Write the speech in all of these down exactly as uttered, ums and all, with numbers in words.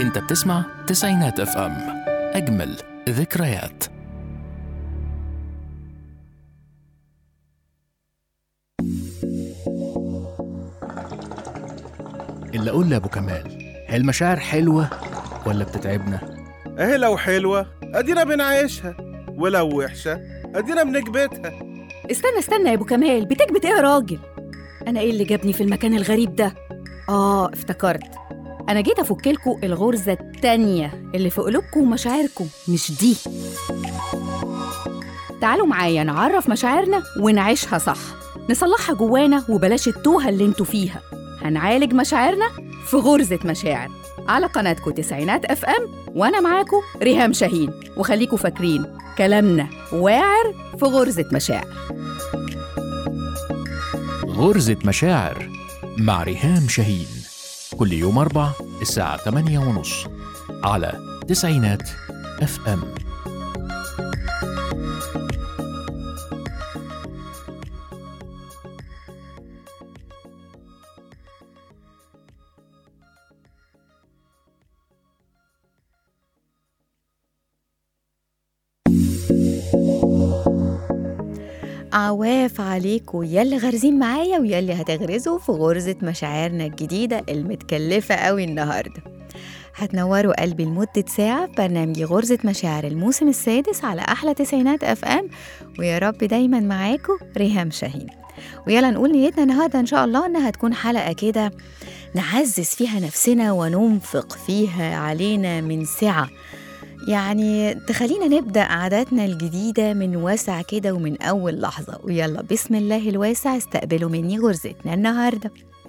انت بتسمع تسعينات اف ام، اجمل ذكريات. اللي اقول لابو كمال، هي المشاعر حلوه ولا بتتعبنا؟ اهي لو حلوة ادينا بنعيشها، ولو وحشة ادينا بنكبتها. استنى استنى يا ابو كمال، بتكبت ايه يا راجل؟ انا ايه اللي جابني في المكان الغريب ده؟ اه افتكرت، انا جيت افكلكوا الغرزه التانية اللي في قلوبكم ومشاعركم، مش دي. تعالوا معايا نعرف مشاعرنا ونعيشها صح، نصلحها جوانا وبلاش التوهه اللي انتوا فيها. هنعالج مشاعرنا في غرزه مشاعر على قناتكم تسعينات اف ام، وانا معاكم ريهام شاهين. وخليكوا فاكرين كلامنا واعر في غرزه مشاعر. غرزة مشاعر مع ريهام شاهين، كل يوم أربع الساعة ثمانية ونص على تسعينات اف ام. عواف عليكم ياللي غارزين معايا وياللي هتغرزوا في غرزة مشاعرنا الجديدة المتكلفة قوي النهاردة. هتنوروا قلبي لمدة ساعة برنامج غرزة مشاعر الموسم السادس على أحلى تسعينات أف أم، ويا رب دايما معاكم ريهام شاهين. ويلا نقول نيتنا النهاردة إن شاء الله إنها هتكون حلقة كده نعزز فيها نفسنا وننفق فيها علينا من سعة، يعني تخلينا نبدأ عاداتنا الجديدة من واسع كده ومن أول لحظة. ويلا بسم الله الواسع استقبلوا مني غرزتنا النهاردة.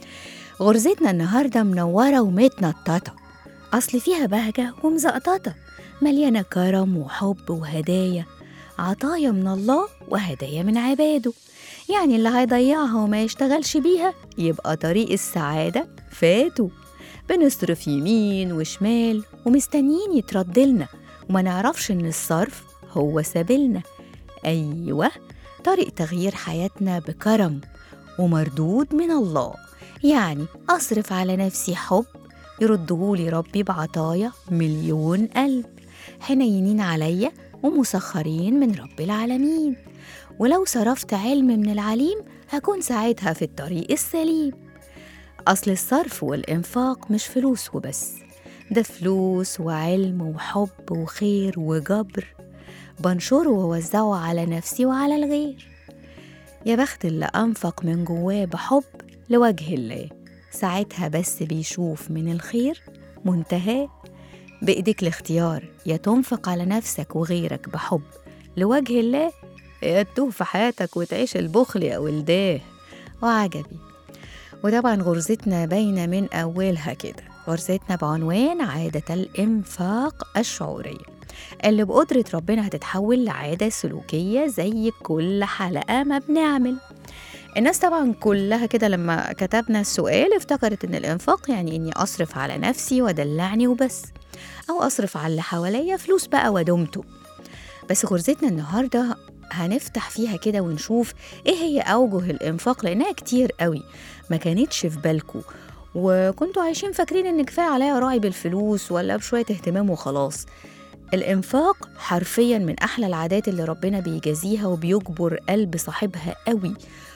غرزتنا النهاردة منورة ومتنططة، أصل فيها بهجة ومزقططة، مليانة كرم وحب وهدايا، عطايا من الله وهدايا من عباده. يعني اللي هيضيعها وما يشتغلش بيها يبقى طريق السعادة فاتوا. بنصرف يمين وشمال ومستنيين يتردلنا وما نعرفش إن الصرف هو سبيلنا. أيوة، طريق تغيير حياتنا بكرم ومردود من الله. يعني أصرف على نفسي حب يردهولي ربي بعطايا مليون قلب، حنينين عليا ومسخرين من رب العالمين. ولو صرفت علم من العليم هكون ساعتها في الطريق السليم. أصل الصرف والإنفاق مش فلوس وبس، ده فلوس وعلم وحب وخير وجبر، بنشره ووزعه على نفسي وعلى الغير. يا بخت اللي أنفق من جواه بحب لوجه الله، ساعتها بس بيشوف من الخير منتهاه. بإيديك الاختيار، يا تنفق على نفسك وغيرك بحب لوجه الله، يا تتوه في حياتك وتعيش البخل يا ولداه. وعجبي. وطبعا غرزتنا باينة من أولها كده، غرزتنا بعنوان عادة الإنفاق الشعورية اللي بقدرة ربنا هتتحول لعادة سلوكية زي كل حلقة ما بنعمل. الناس طبعا كلها كده لما كتبنا السؤال افتكرت إن الإنفاق يعني إني أصرف على نفسي ودلعني وبس، أو أصرف على اللي حواليا فلوس بقى ودمته. بس غرزتنا النهاردة هنفتح فيها كده ونشوف إيه هي أوجه الإنفاق، لأنها كتير قوي ما كانتش في بالكو، وكنتوا عايشين فاكرين إن كفاية عليا راعي بالفلوس ولا بشوية اهتمام وخلاص. الإنفاق حرفياً من أحلى العادات اللي ربنا بيجازيها وبيجبر قلب صاحبها قوي.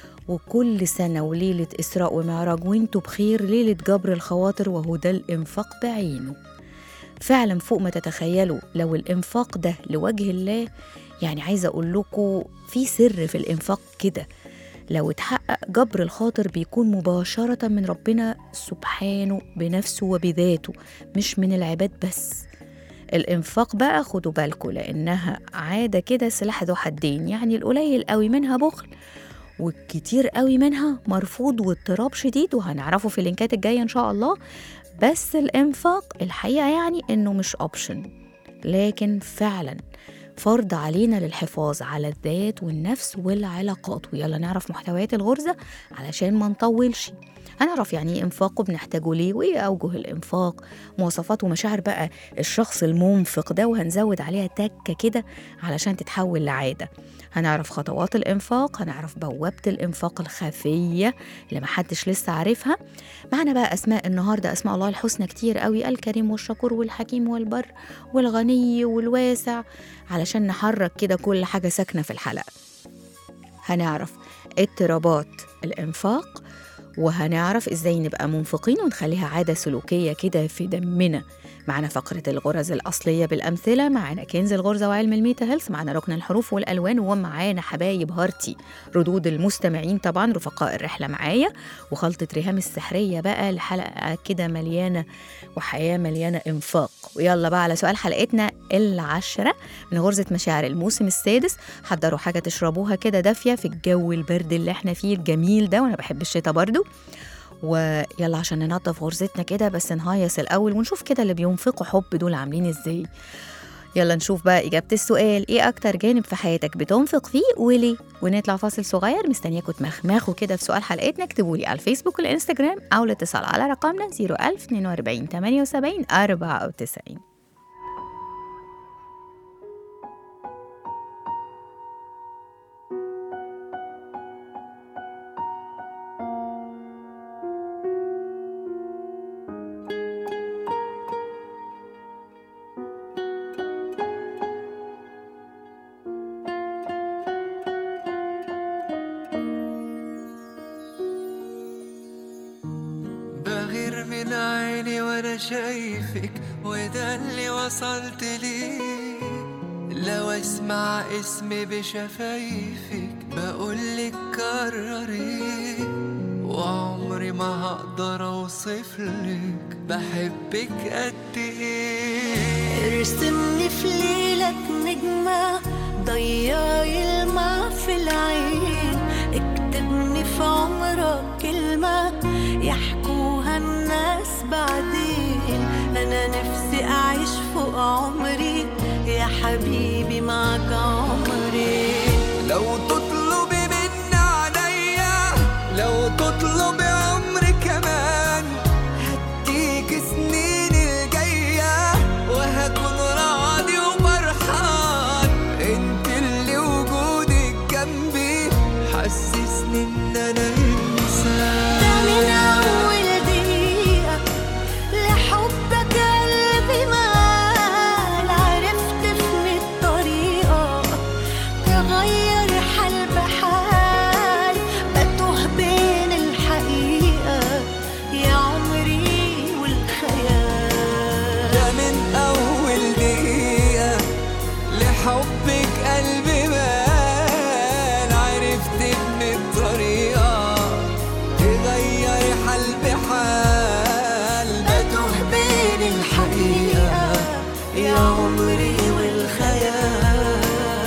وكل سنة وليلة إسراء ومعراج وانتوا بخير، ليلة جبر الخواطر، وهو ده الإنفاق بعينه. فعلا فوق ما تتخيلوا لو الإنفاق ده لوجه الله. يعني عايزة أقول لكم في سر في الإنفاق كده، لو اتحقق جبر الخاطر بيكون مباشرة من ربنا سبحانه بنفسه وبذاته، مش من العباد بس. الإنفاق بقى خدوا بالكم لأنها عادة كده سلاح ذو حدين، يعني القليل قوي منها بخل والكتير قوي منها مرفوض واضطراب شديد، وهنعرفه في اللينكات الجاية إن شاء الله. بس الإنفاق الحقيقة يعني إنه مش أوبشن، لكن فعلا فرض علينا للحفاظ على الذات والنفس والعلاقات. ويلا نعرف محتويات الغرزة علشان ما نطولش. هنعرف يعني ايه انفاق وبنحتاجه ليه وايه اوجه الانفاق، مواصفات ومشاعر بقى الشخص المنفق ده، وهنزود عليها تكه كده علشان تتحول لعاده. هنعرف خطوات الانفاق، هنعرف بوابه الانفاق الخفيه اللي محدش لسه عارفها. معنا بقى اسماء النهارده، اسماء الله الحسنى كتير قوي، الكريم والشكور والحكيم والبر والغني والواسع، علشان نحرك كده كل حاجه ساكنه في الحلقه. هنعرف اضطرابات الانفاق، وهنعرف ازاي نبقى منفقين ونخليها عادة سلوكية كده في دمنا. معنا فقرة الغرز الأصلية بالأمثلة، معنا كنز الغرزة وعلم الميتا هيلث، معنا ركن الحروف والألوان، ومعانا حبايب هارتي ردود المستمعين طبعا، رفقاء الرحلة معايا، وخلطة ريهام السحرية بقى لحلقة كده مليانة وحياة مليانة إنفاق. ويلا بقى على سؤال حلقتنا العشرة من غرزة مشاعر الموسم السادس. حضروا حاجة تشربوها كده دافية في الجو البرد اللي احنا فيه الجميل ده، وأنا بحب الشتاء برضو. ويلا عشان ننظف غرزتنا كده، بس نهيص الأول ونشوف كده اللي بينفقوا حب دول عاملين ازاي. يلا نشوف بقى إجابة السؤال، إيه أكتر جانب في حياتك بتنفق فيه وليه؟ ونطلع فاصل صغير. مستنياكم تمخمخوا كده في سؤال حلقتنا، اكتبولي على الفيسبوك والإنستجرام أو الاتصال على رقمنا صفر ألف اثنين وأربعين ثمانية وسبعين أربعة وتسعين. بغير من عيني وانا شايفك، وده اللي وصلت ليه. لو اسمع اسمي بشفايفك بقولك كرري، وعمري ما هقدر اوصفلك بحبك قد ايه. ارسمني في ليلك نجمة ضيعي الماء في العين، اكتبني في عمرك كلمة يحكوها الناس بعدين. أنا نفسي أعيش فوق عمري يا حبيبي معك عمري. لو تطلبي مني عليا، لو تطلبي عمري كمان، هديك سنين الجاية وهكون راضي وفرحان. انت اللي وجودك جنبي حسسني ان انا انسان. ده من أول دقيقة لحبك قلبي مال، عرفت في الطريقة تغير حال بحال، بتوه بين الحقيقة يا عمري والخيال. ده من أول دقيقة لحبك قلبي مال، عرفت من الطريقة تغير حال بحال، بتوه بين الحقيقة يا عمري والخيال.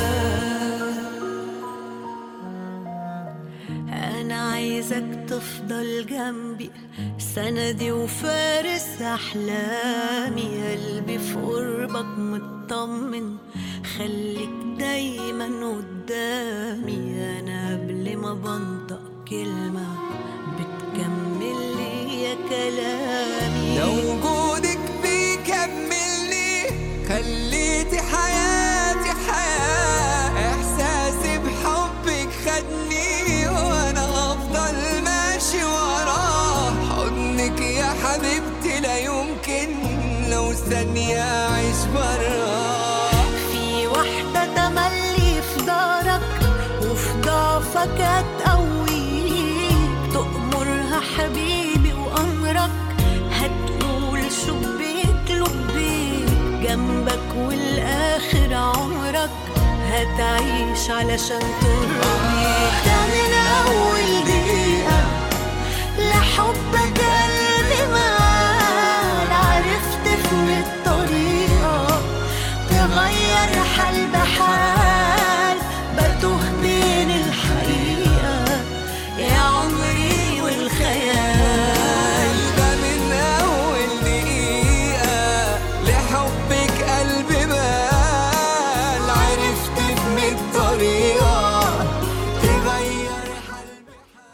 أنا عايزك تفضل جنبي سندي وفارس أحلامي، قلبي في قربك مطمن خليك دايما قدامي. أنا قبل ما بنطق كلمة بتكمل لي يا كلامي. لو وجودك بيكملني خليتي حياتي حياة، إحساسي بحبك خدني وأنا هفضل ماشي وراه. حضنك يا حبيبتي لا يمكن لو ثانية أعيش براه. في واحدة تملي في دارك وفي ضعفك هتقويك، تأمرها حبيبي وأمرك هتقول شبيك لبيك، جنبك والآخر عمرك هتعيش علشان ترضيك. ده من أول دقيقة لحبك قلبي مال، عرفت في الطريقة تغير حال بحال، بتوه بين الحقيقة يا عمري والخيال. ده من أول دقيقة لحبك قلبي مال، عرفت من الطريقة تغير حال بحال.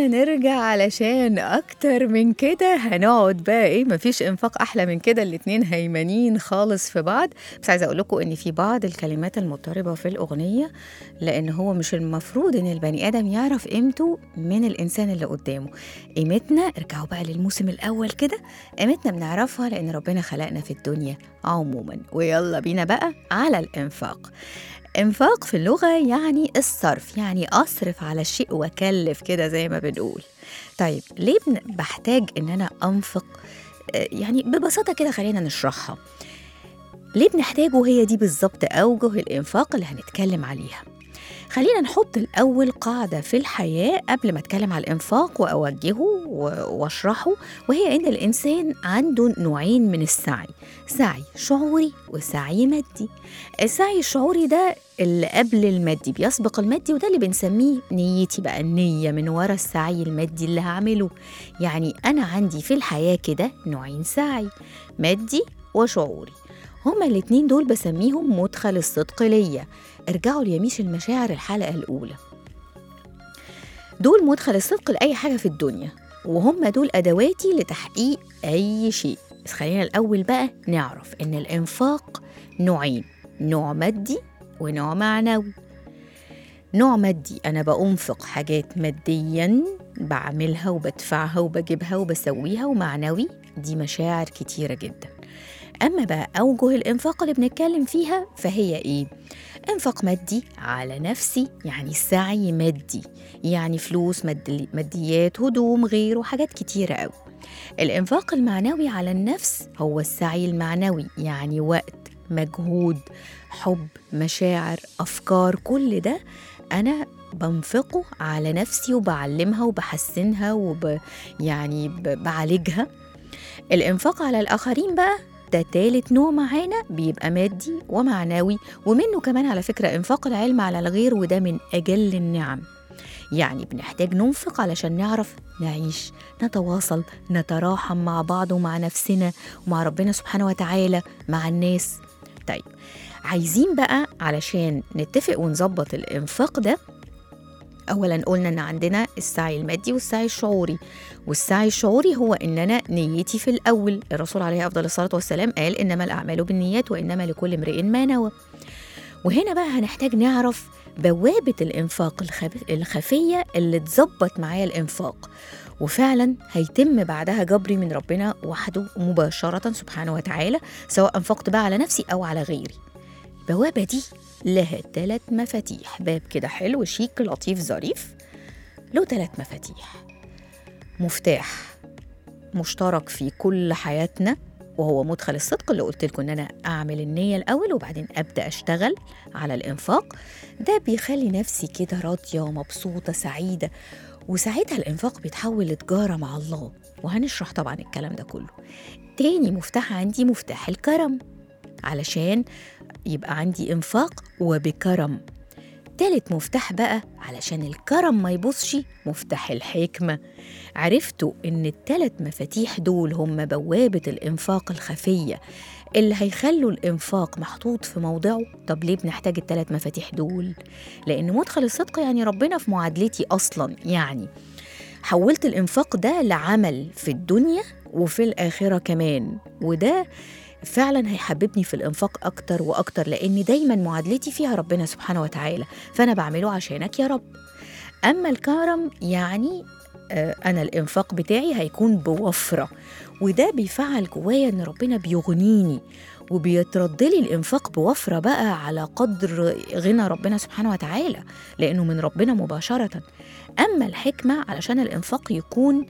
نرجع علشان أكتر من كده هنقعد بقى إيه، مفيش إنفاق أحلى من كده، الاتنين هيمنين خالص في بعض. بس عايزة أقول لكم إن في بعض الكلمات المضطربة في الأغنية، لأن هو مش المفروض إن البني آدم يعرف قيمته من الإنسان اللي قدامه. قيمتنا، ارجعوا بقى للموسم الأول كده، قيمتنا بنعرفها لأن ربنا خلقنا في الدنيا عموما. ويلا بينا بقى على الإنفاق. إنفاق في اللغة يعني الصرف، يعني أصرف على الشيء وأكلف كده زي ما بنقول. طيب ليه بحتاج إن أنا أنفق؟ يعني ببساطة كده خلينا نشرحها. ليه بنحتاجه؟ هي دي بالظبط أوجه الإنفاق اللي هنتكلم عليها. خلينا نحط الأول قاعدة في الحياة قبل ما أتكلم على الإنفاق وأوجهه وأشرحه، وهي إن الإنسان عنده نوعين من السعي، سعي شعوري وسعي مادي. السعي الشعوري ده اللي قبل المادي، بيسبق المادي، وده اللي بنسميه نيتي بقى، النية من وراء السعي المادي اللي هعمله. يعني أنا عندي في الحياة كده نوعين سعي، مادي وشعوري. هما الاتنين دول بسميهم مدخل الصدق ليا. ارجعوا ليميش المشاعر الحلقة الأولى. دول مدخل الصدق لأي حاجة في الدنيا، وهم دول أدواتي لتحقيق أي شيء. بس خلينا الأول بقى نعرف إن الإنفاق نوعين، نوع مادي ونوع معنوي. نوع مادي أنا بأنفق حاجات مادياً بعملها وبدفعها وبجيبها وبسويها، ومعنوي دي مشاعر كتيرة جداً. أما بقى أوجه الإنفاق اللي بنتكلم فيها فهي إيه؟ إنفاق مادي على نفسي، يعني سعي مادي، يعني فلوس، مادي ماديات، هدوم، غيره، حاجات كتيرة أوي. الإنفاق المعنوي على النفس هو السعي المعنوي، يعني وقت، مجهود، حب، مشاعر، أفكار، كل ده أنا بنفقه على نفسي وبعلمها وبحسنها وب يعني بعالجها. الإنفاق على الآخرين بقى ده تالت نوع معانا، بيبقى مادي ومعنوي، ومنه كمان على فكرة إنفاق العلم على الغير، وده من أجل النعم. يعني بنحتاج ننفق علشان نعرف نعيش، نتواصل، نتراحم مع بعض ومع نفسنا ومع ربنا سبحانه وتعالى، مع الناس. طيب عايزين بقى علشان نتفق ونظبط الإنفاق ده، أولاً قلنا إن عندنا السعي المادي والسعي الشعوري. والسعي الشعوري هو إن أنا نيتي في الأول. الرسول عليه أفضل الصلاة والسلام قال إنما الأعمال بالنيات وإنما لكل امرئ ما نوى. وهنا بقى هنحتاج نعرف بوابة الإنفاق الخفية اللي تظبط معايا الإنفاق، وفعلاً هيتم بعدها جبري من ربنا وحده مباشرة سبحانه وتعالى، سواء أنفقت بقى على نفسي أو على غيري. البوابة دي لها ثلاث مفاتيح، باب كده حلو شيك لطيف ظريف، له ثلاث مفاتيح. مفتاح مشترك في كل حياتنا وهو مدخل الصدق، اللي قلت لكم ان انا اعمل النية الاول وبعدين ابدا اشتغل على الانفاق. ده بيخلي نفسي كده راضية ومبسوطة سعيدة، وساعتها الانفاق بيتحول لتجارة مع الله، وهنشرح طبعا الكلام ده كله. تاني مفتاح عندي مفتاح الكرم، علشان يبقى عندي إنفاق وبكرم. تالت مفتاح بقى علشان الكرم ما يبصش، مفتاح الحكمة. عرفتوا إن التلات مفاتيح دول هم بوابة الإنفاق الخفية اللي هيخلوا الإنفاق محطوط في موضعه. طب ليه بنحتاج التلات مفاتيح دول؟ لأن مدخل الصدق يعني ربنا في معادلتي أصلاً، يعني حولت الإنفاق ده لعمل في الدنيا وفي الآخرة كمان، وده فعلا هيحببني في الإنفاق أكتر وأكتر، لأن دايما معادلتي فيها ربنا سبحانه وتعالى، فأنا بعمله عشانك يا رب. أما الكرم يعني آه أنا الإنفاق بتاعي هيكون بوفرة، وده بيفعل جوايا إن ربنا بيغنيني وبيتردلي الإنفاق بوفرة بقى على قدر غنى ربنا سبحانه وتعالى، لأنه من ربنا مباشرة. أما الحكمة علشان الإنفاق يكون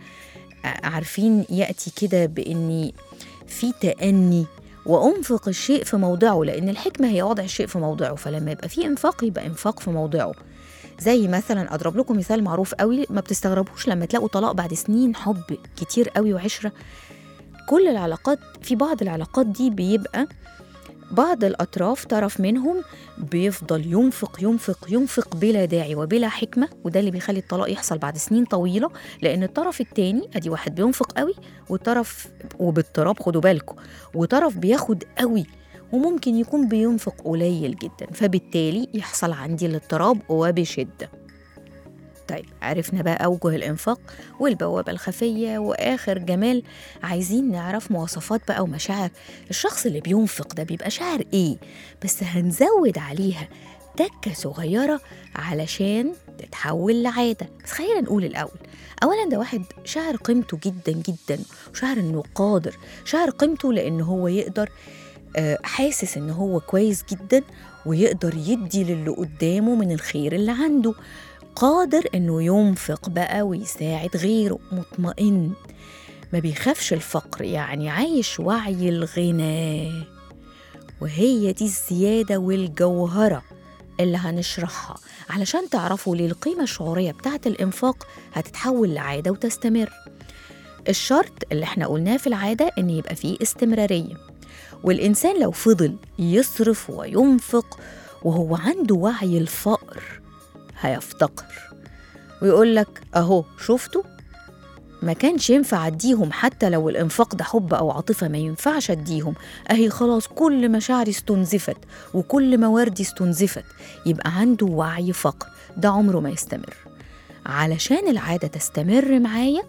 عارفين يأتي كده بإني في تأني وأنفق الشيء في موضعه، لأن الحكمة هي وضع الشيء في موضعه، فلما يبقى في إنفاق يبقى إنفاق في موضعه. زي مثلا أضرب لكم مثال معروف قوي، ما بتستغربوش لما تلاقوا طلاق بعد سنين حب كتير قوي وعشرة. كل العلاقات، في بعض العلاقات دي بيبقى بعض الأطراف طرف منهم بيفضل ينفق ينفق ينفق بلا داعي وبلا حكمة، وده اللي بيخلي الطلاق يحصل بعد سنين طويلة، لأن الطرف التاني أدي واحد بينفق قوي وطرف وبالطراب، خدوا بالكم، وطرف بياخد قوي وممكن يكون بينفق قليل جدا، فبالتالي يحصل عندي الاضطراب وبشدة. طيب عرفنا بقى أوجه الإنفاق والبوابة الخفية، وآخر جمال عايزين نعرف مواصفات بقى ومشاعر الشخص اللي بينفق ده بيبقى شاعر إيه، بس هنزود عليها تكة صغيرة علشان تتحول لعادة. بس خلينا نقول الأول، أولا ده واحد شاعر قيمته جدا جدا، وشاعر إنه قادر، شاعر قيمته لأنه هو يقدر حاسس إنه هو كويس جدا ويقدر يدي للي قدامه من الخير اللي عنده، قادر إنه ينفق بقى ويساعد غيره، مطمئن، ما بيخافش الفقر، يعني عايش وعي الغنى. وهي دي الزيادة والجوهرة اللي هنشرحها علشان تعرفوا ليه القيمة الشعورية بتاعت الإنفاق هتتحول لعادة وتستمر. الشرط اللي احنا قلناه في العادة إن يبقى فيه استمرارية، والإنسان لو فضل يصرف وينفق وهو عنده وعي الفقر هيفتقر ويقول لك أهو شفتوا ما كانش ينفع أديهم، حتى لو الإنفاق ده حب أو عاطفة ما ينفعش أديهم، أهي خلاص كل مشاعري استنزفت وكل مواردي استنزفت. يبقى عنده وعي فقر، ده عمره ما يستمر. علشان العادة تستمر معايا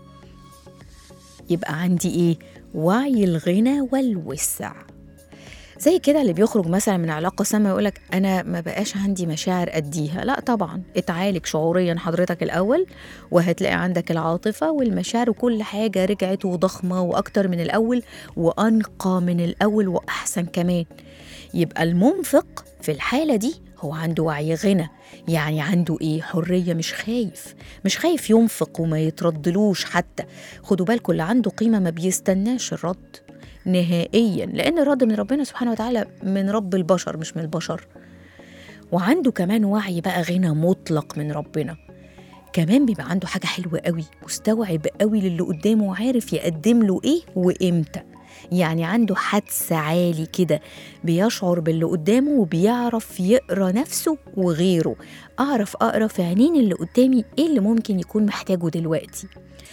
يبقى عندي إيه؟ وعي الغنى والوسع. زي كده اللي بيخرج مثلا من علاقة سامة يقولك أنا ما بقاش عندي مشاعر أديها. لا طبعا، اتعالج شعوريا حضرتك الأول وهتلاقي عندك العاطفة والمشاعر وكل حاجة رجعت وضخمة وأكتر من الأول وأنقى من الأول وأحسن كمان. يبقى المنفق في الحالة دي هو عنده وعي غنى، يعني عنده إيه؟ حرية، مش خايف مش خايف ينفق وما يتردلوش حتى. خدوا بالكم اللي عنده قيمة ما بيستناش الرد نهائيا، لأن الرد من ربنا سبحانه وتعالى، من رب البشر مش من البشر. وعنده كمان وعي بقى غنى مطلق من ربنا. كمان بيبقى عنده حاجة حلوة قوي، مستوعب قوي للي قدامه وعارف يقدم له إيه وإمتى. يعني عنده حدس عالي كده، بيشعر باللي قدامه وبيعرف يقرأ نفسه وغيره. أعرف أقرأ في عينين اللي قدامي إيه اللي ممكن يكون محتاجه دلوقتي.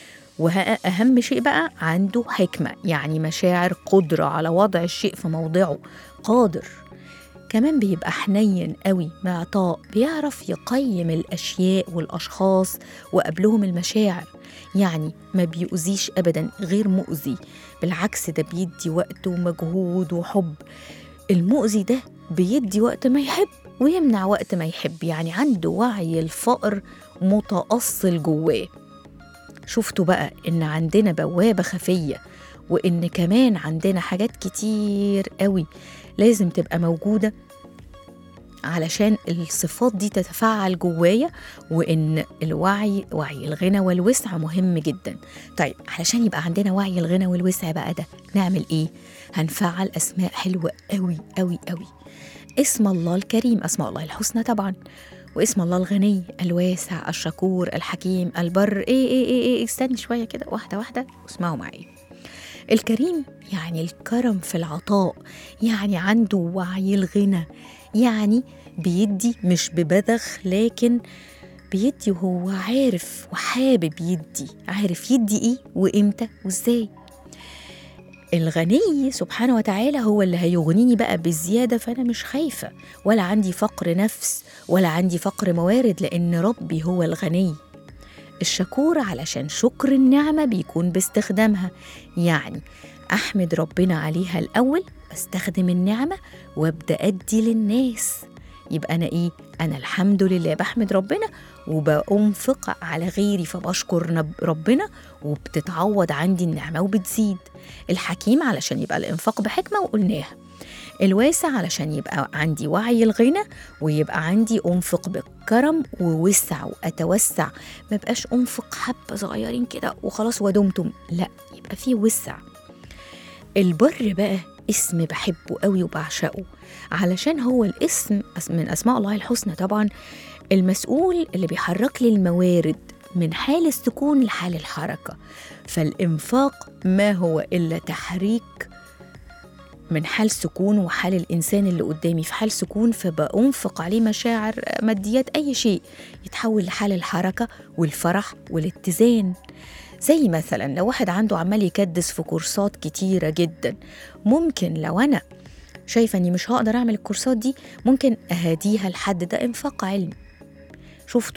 وأهم شيء بقى عنده حكمة، يعني مشاعر، قدرة على وضع الشيء في موضعه، قادر. كمان بيبقى حنين قوي، معطاء، بيعرف يقيم الأشياء والأشخاص وقبلهم المشاعر، يعني ما بيؤذيش أبدا، غير مؤذي، بالعكس ده بيدي وقت ومجهود وحب. المؤذي ده بيدي وقت ما يحب ويمنع وقت ما يحب، يعني عنده وعي الفقر متأصل جواه. شفتوا بقى إن عندنا بوابة خفية، وإن كمان عندنا حاجات كتير قوي لازم تبقى موجودة علشان الصفات دي تتفاعل جوايا، وإن الوعي، وعي الغنى والوسع مهم جدا. طيب علشان يبقى عندنا وعي الغنى والوسع بقى ده نعمل إيه؟ هنفعل أسماء حلوة قوي قوي قوي. اسم الله الكريم، أسماء الله الحسنى طبعا، واسم الله الغني الواسع الشكور الحكيم البر. ايه ايه ايه, إيه استني شوية كده، واحدة واحدة واسمعوا معي. الكريم يعني الكرم في العطاء، يعني عنده وعي الغنى، يعني بيدي مش ببذخ، لكن بيدي وهو عارف وحابب يدي، عارف يدي ايه وامتى وازاي. الغني سبحانه وتعالى هو اللي هيغنيني بقى بزيادة، فأنا مش خايفة ولا عندي فقر نفس ولا عندي فقر موارد، لأن ربي هو الغني. الشكور علشان شكر النعمة بيكون باستخدامها، يعني أحمد ربنا عليها الأول، استخدم النعمة وابدأ أدي للناس. يبقى أنا إيه؟ أنا الحمد لله بحمد ربنا وبأنفق على غيري، فبشكر ربنا وبتتعوض عندي النعمة وبتزيد. الحكيم علشان يبقى الإنفاق بحكمة وقلناها. الواسع علشان يبقى عندي وعي الغنى ويبقى عندي أنفق بكرم ووسع وأتوسع، ما بقاش أنفق حبة صغيرين كده وخلاص ودمتم، لا، يبقى فيه وسع. البر بقى اسم بحبه قوي وبعشقه، علشان هو الاسم من أسماء الله الحسنى طبعا، المسؤول اللي بيحرك لي الموارد من حال السكون لحال الحركة. فالإنفاق ما هو إلا تحريك من حال سكون، وحال الإنسان اللي قدامي في حال سكون، فبأنفق عليه مشاعر، ماديات، أي شيء يتحول لحال الحركة والفرح والاتزان. زي مثلا لو واحد عنده عمال يكدس في كورسات كتيرة جدا، ممكن لو أنا شايفة أني مش هقدر أعمل الكورسات دي، ممكن أهديها لحد، ده إنفاق علم. شفتوا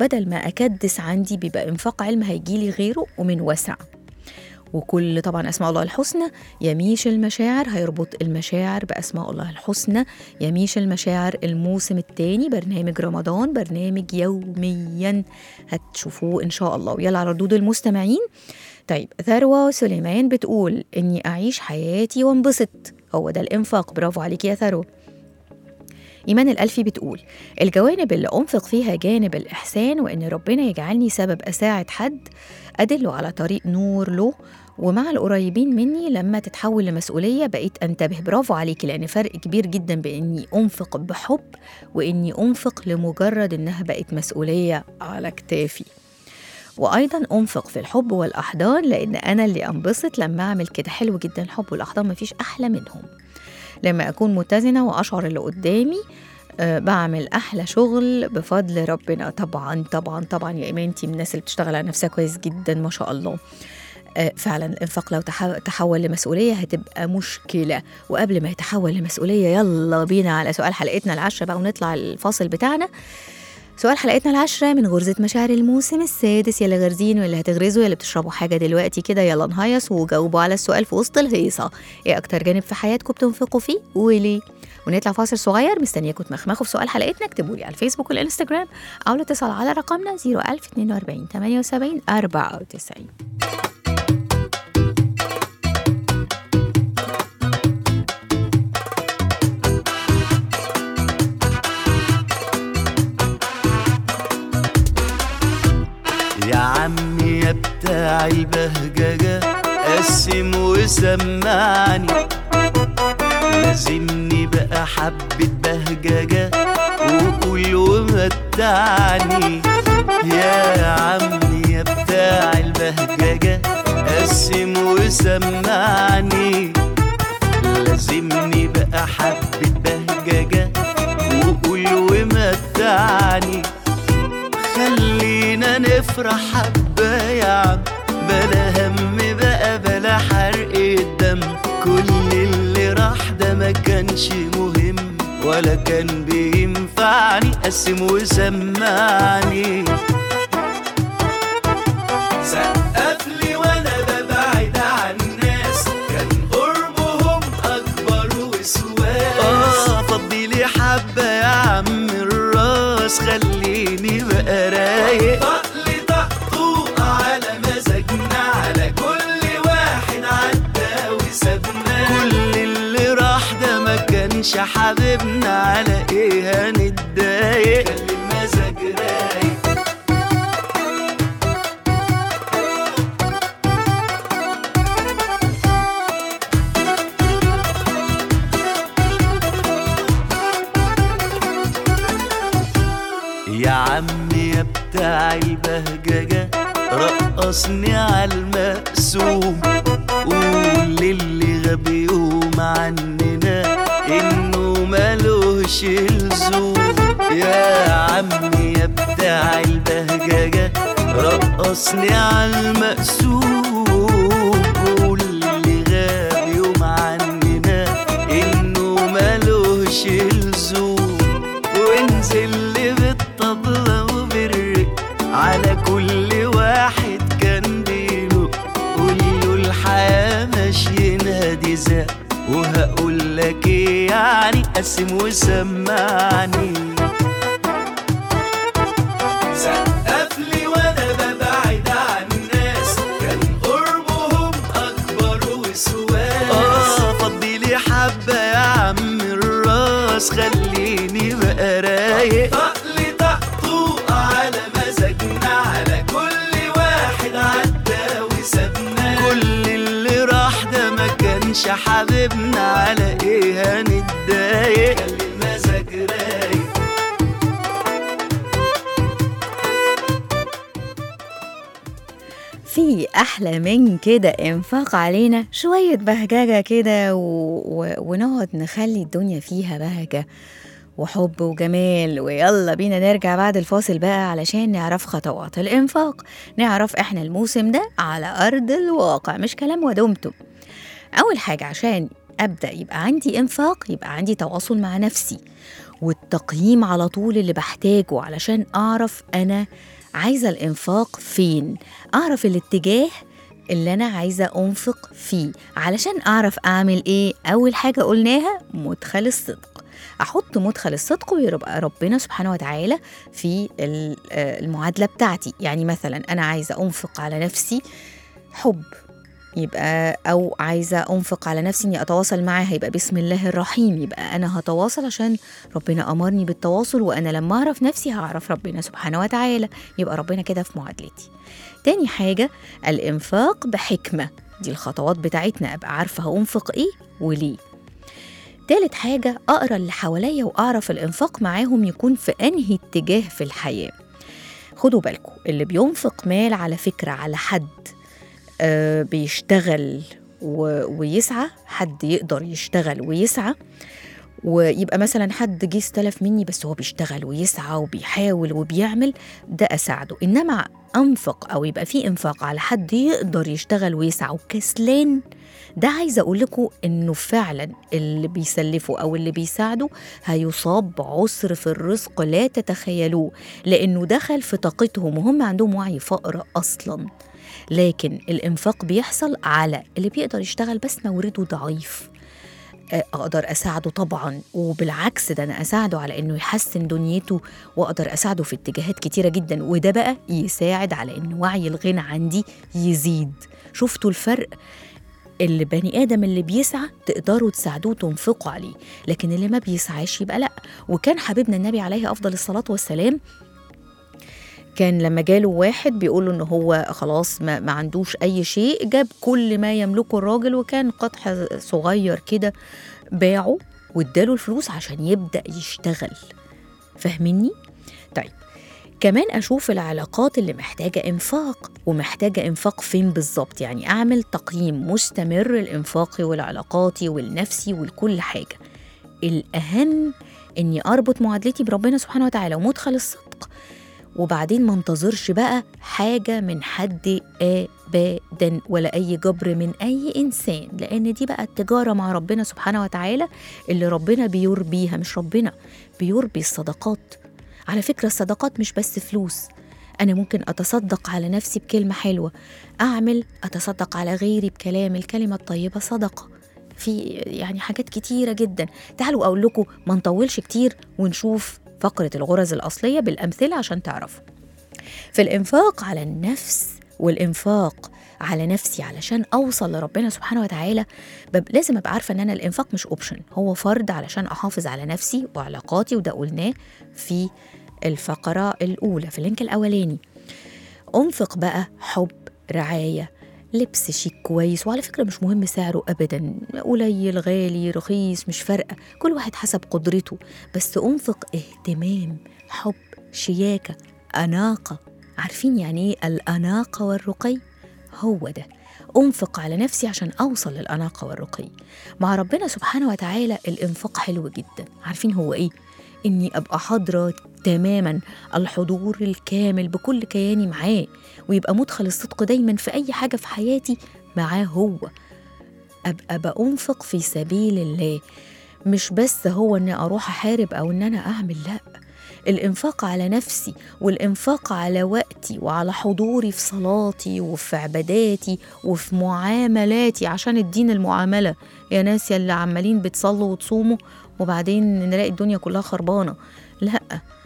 بدل ما أكدس عندي بيبقى إنفاق علم هيجيلي غيره ومن وسع. وكل طبعا أسماء الله الحسنى يميش المشاعر، هيربط المشاعر بأسماء الله الحسنى. يميش المشاعر الموسم الثاني برنامج رمضان، برنامج يوميا هتشوفوه إن شاء الله. ويلا على ردود المستمعين. طيب ثروة سليمان بتقول إني أعيش حياتي وانبسط، هو ده الإنفاق. برافو عليك يا ثروة. إيمان الألفي بتقول الجوانب اللي أنفق فيها جانب الإحسان، وإن ربنا يجعلني سبب أساعد حد أدله على طريق نور له، ومع القريبين مني لما تتحول لمسؤولية بقيت أنتبه. برافو عليكي، لأن فرق كبير جدا بإني أنفق بحب وإني أنفق لمجرد إنها بقت مسؤولية على كتافي. وأيضا أنفق في الحب والأحضان، لأن أنا اللي أنبسط لما أعمل كده. حلو جدا، الحب والأحضان مفيش أحلى منهم. لما أكون متزنة وأشعر اللي قدامي أه بعمل أحلى شغل بفضل ربنا. طبعا طبعا طبعا يا إيمانتي من الناس اللي بتشتغل على نفسها كويس جدا ما شاء الله. أه فعلا الإنفاق لو تحول لمسؤولية هتبقى مشكلة. وقبل ما يتحول لمسؤولية يلا بينا على سؤال حلقتنا العشرة بقى ونطلع الفاصل بتاعنا. سؤال حلقتنا العشرة من غرزة مشاعر الموسم السادس. يلا غرزين واللي هتغرزوا يلا بتشربوا حاجة دلوقتي كده، يلا نهيص وجاوبوا على السؤال في وسط الهيصة. ايه أكتر جانب في حياتكم بتنفقوا فيه وليه؟ ونطلع فاصل صغير. مستنياكم تمخمخوا في سؤال حلقتنا، اكتبوا لي على الفيسبوك والإنستجرام أو اتصل على رقمنا صفر ألف اثنين وأربعين ثمانية وسبعين أربعة وتسعين. يا عمي يا بتاع البهججة قسم وسمعني، لازمني بقى حبة بهججة وقول ومتعني. يا عمي يا بتاع البهججة قسم وسمعني، لازمني بقى حبة بهججة وقول ومتعني. خلينا نفرح حبة يا عم، بلا هم بقى بلا حرق الدم. كل اللي راح ده ما كانش مهم ولا كان بينفعني، قسم وسمعني. سقف لي وانا ببعد عن الناس، كان قربهم اكبر وسواس. اه فضي لي حبة يا عم الراس، خليني بقى رايق. طقلي طقطوق على مزاجنا، على كل واحد عدى وسابنا. كل اللي راح ده ما كانش حبيبنا، على ايه هنتضايق؟ خلي المزاج رايق. يا عمي يا بتاع البهججة رقصني عالمقسوم، قول للي غبي يقوم عننا إنه ملوش لزوم. يا عمي يا بتاع البهججة رقصني عالمقسوم، قول للي غبي يقوم عننا إنه ملوش لزوم. وانزل بالطبلة وبالرق على كل واحد كان بيلق، قوله الحياة ماشيينها دي زق. وهقول لك ايه يعني، قسم وسمعني. سقف لي وانا ببعد عن الناس، كان قربهم اكبر وسواس. اه فضي لي حبة يا عم الراس، خليني بقى رايق. طقلي طقطوق على مزاجنا، على كل واحد عدى وسابنا. كل اللي راح ده ما كانش حبيبنا، على ايه هنتضايق؟ خلي المزاج رايق. في أحلى من كده إنفاق علينا شوية بهججة كده و... و... ونقعد نخلي الدنيا فيها بهجة وحب وجمال. ويلا بينا نرجع بعد الفاصل بقى علشان نعرف خطوات الإنفاق، نعرف إحنا الموسم ده على أرض الواقع مش كلام ودمتم. أول حاجة عشان أبدأ يبقى عندي إنفاق يبقى عندي تواصل مع نفسي، والتقييم على طول اللي بحتاجه علشان أعرف أنا عايزة الإنفاق فين، أعرف الاتجاه اللي أنا عايزة أنفق فيه. علشان أعرف أعمل إيه؟ أول حاجة قلناها مدخل الصدق، أحط مدخل الصدق ويبقى ربنا سبحانه وتعالى في المعادلة بتاعتي. يعني مثلا أنا عايزة أنفق على نفسي حب، يبقى أو عايزة أنفق على نفسي إني أتواصل معاها، يبقى بسم الله الرحيم، يبقى أنا هتواصل عشان ربنا أمرني بالتواصل، وأنا لما أعرف نفسي هعرف ربنا سبحانه وتعالى، يبقى ربنا كده في معادلتي. تاني حاجة الإنفاق بحكمة، دي الخطوات بتاعتنا، أبقى عارفة هأنفق إيه وليه. تالت حاجة أقرأ اللي حواليا وأعرف الإنفاق معاهم يكون في أنهي اتجاه في الحياة. خدوا بالكم اللي بينفق مال على فكرة على حد آه بيشتغل ويسعى، حد يقدر يشتغل ويسعى، ويبقى مثلا حد جه استلف مني بس هو بيشتغل ويسعى وبيحاول وبيعمل، ده أساعده. إنما أنفق أو يبقى فيه إنفاق على حد يقدر يشتغل ويسعى وكسلان، ده عايزة أقول لكم إنه فعلا اللي بيسلفوا أو اللي بيساعدوا هيصاب بعسر في الرزق لا تتخيلوه، لأنه دخل في طاقتهم وهم عندهم وعي فقر أصلا. لكن الإنفاق بيحصل على اللي بيقدر يشتغل بس مورده ضعيف، أقدر أساعده طبعا، وبالعكس ده أنا أساعده على أنه يحسن دنيته، وأقدر أساعده في اتجاهات كتيرة جدا، وده بقى يساعد على أن وعي الغنى عندي يزيد. شفتوا الفرق؟ اللي بني آدم اللي بيسعى تقدروا تساعدوه تنفقوا عليه، لكن اللي ما بيسعاش يبقى لأ. وكان حبيبنا النبي عليه أفضل الصلاة والسلام كان لما جاله واحد بيقوله إنه هو خلاص ما, ما عندوش أي شيء، جاب كل ما يملكه الراجل، وكان قطح صغير كده باعه واداله الفلوس عشان يبدأ يشتغل. فاهميني؟ طيب كمان أشوف العلاقات اللي محتاجة إنفاق، ومحتاجة إنفاق فين بالظبط، يعني أعمل تقييم مستمر لإنفاقي والعلاقاتي والنفسي والكل حاجة. الأهم إني أربط معادلتي بربنا سبحانه وتعالى ومدخل الصدق، وبعدين ما انتظرش بقى حاجة من حد أبدا ولا أي جبر من أي إنسان، لأن دي بقى التجارة مع ربنا سبحانه وتعالى اللي ربنا بيربيها، مش ربنا بيربي الصدقات. على فكرة الصدقات مش بس فلوس، أنا ممكن أتصدق على نفسي بكلمة حلوة، أعمل أتصدق على غيري بكلام، الكلمة الطيبة صدقة، في يعني حاجات كتيرة جدا. تعالوا أقول لكم ما نطولش كتير ونشوف فقرة الغرز الأصلية بالأمثلة عشان تعرفوا. في الإنفاق على النفس والإنفاق على نفسي علشان أوصل لربنا سبحانه وتعالى، لازم أبقى عارفة أن أنا الإنفاق مش أوبشن، هو فرض علشان أحافظ على نفسي وعلاقاتي، وده قلناه في الفقرة الأولى في اللينك الأولاني. أنفق بقى حب، رعاية، لبس شيك كويس، وعلى فكرة مش مهم سعره أبدا، قليل غالي رخيص مش فارقة، كل واحد حسب قدرته، بس أنفق اهتمام، حب، شياكة، أناقة. عارفين يعني إيه الأناقة والرقي؟ هو ده أنفق على نفسي عشان أوصل للأناقة والرقي. مع ربنا سبحانه وتعالى الإنفاق حلو جدا. عارفين هو إيه؟ إني أبقى حاضرة تماما، الحضور الكامل بكل كياني معاه، ويبقى مدخل الصدق دايما في أي حاجة في حياتي معاه هو. أبقى بأنفق في سبيل الله، مش بس هو إني أروح أحارب أو إن أنا أعمل، لأ، الإنفاق على نفسي والإنفاق على وقتي وعلى حضوري في صلاتي وفي عباداتي وفي معاملاتي، عشان الدين المعاملة يا ناس يلي عمالين بتصلوا وتصوموا وبعدين نلاقي الدنيا كلها خربانة. لأ،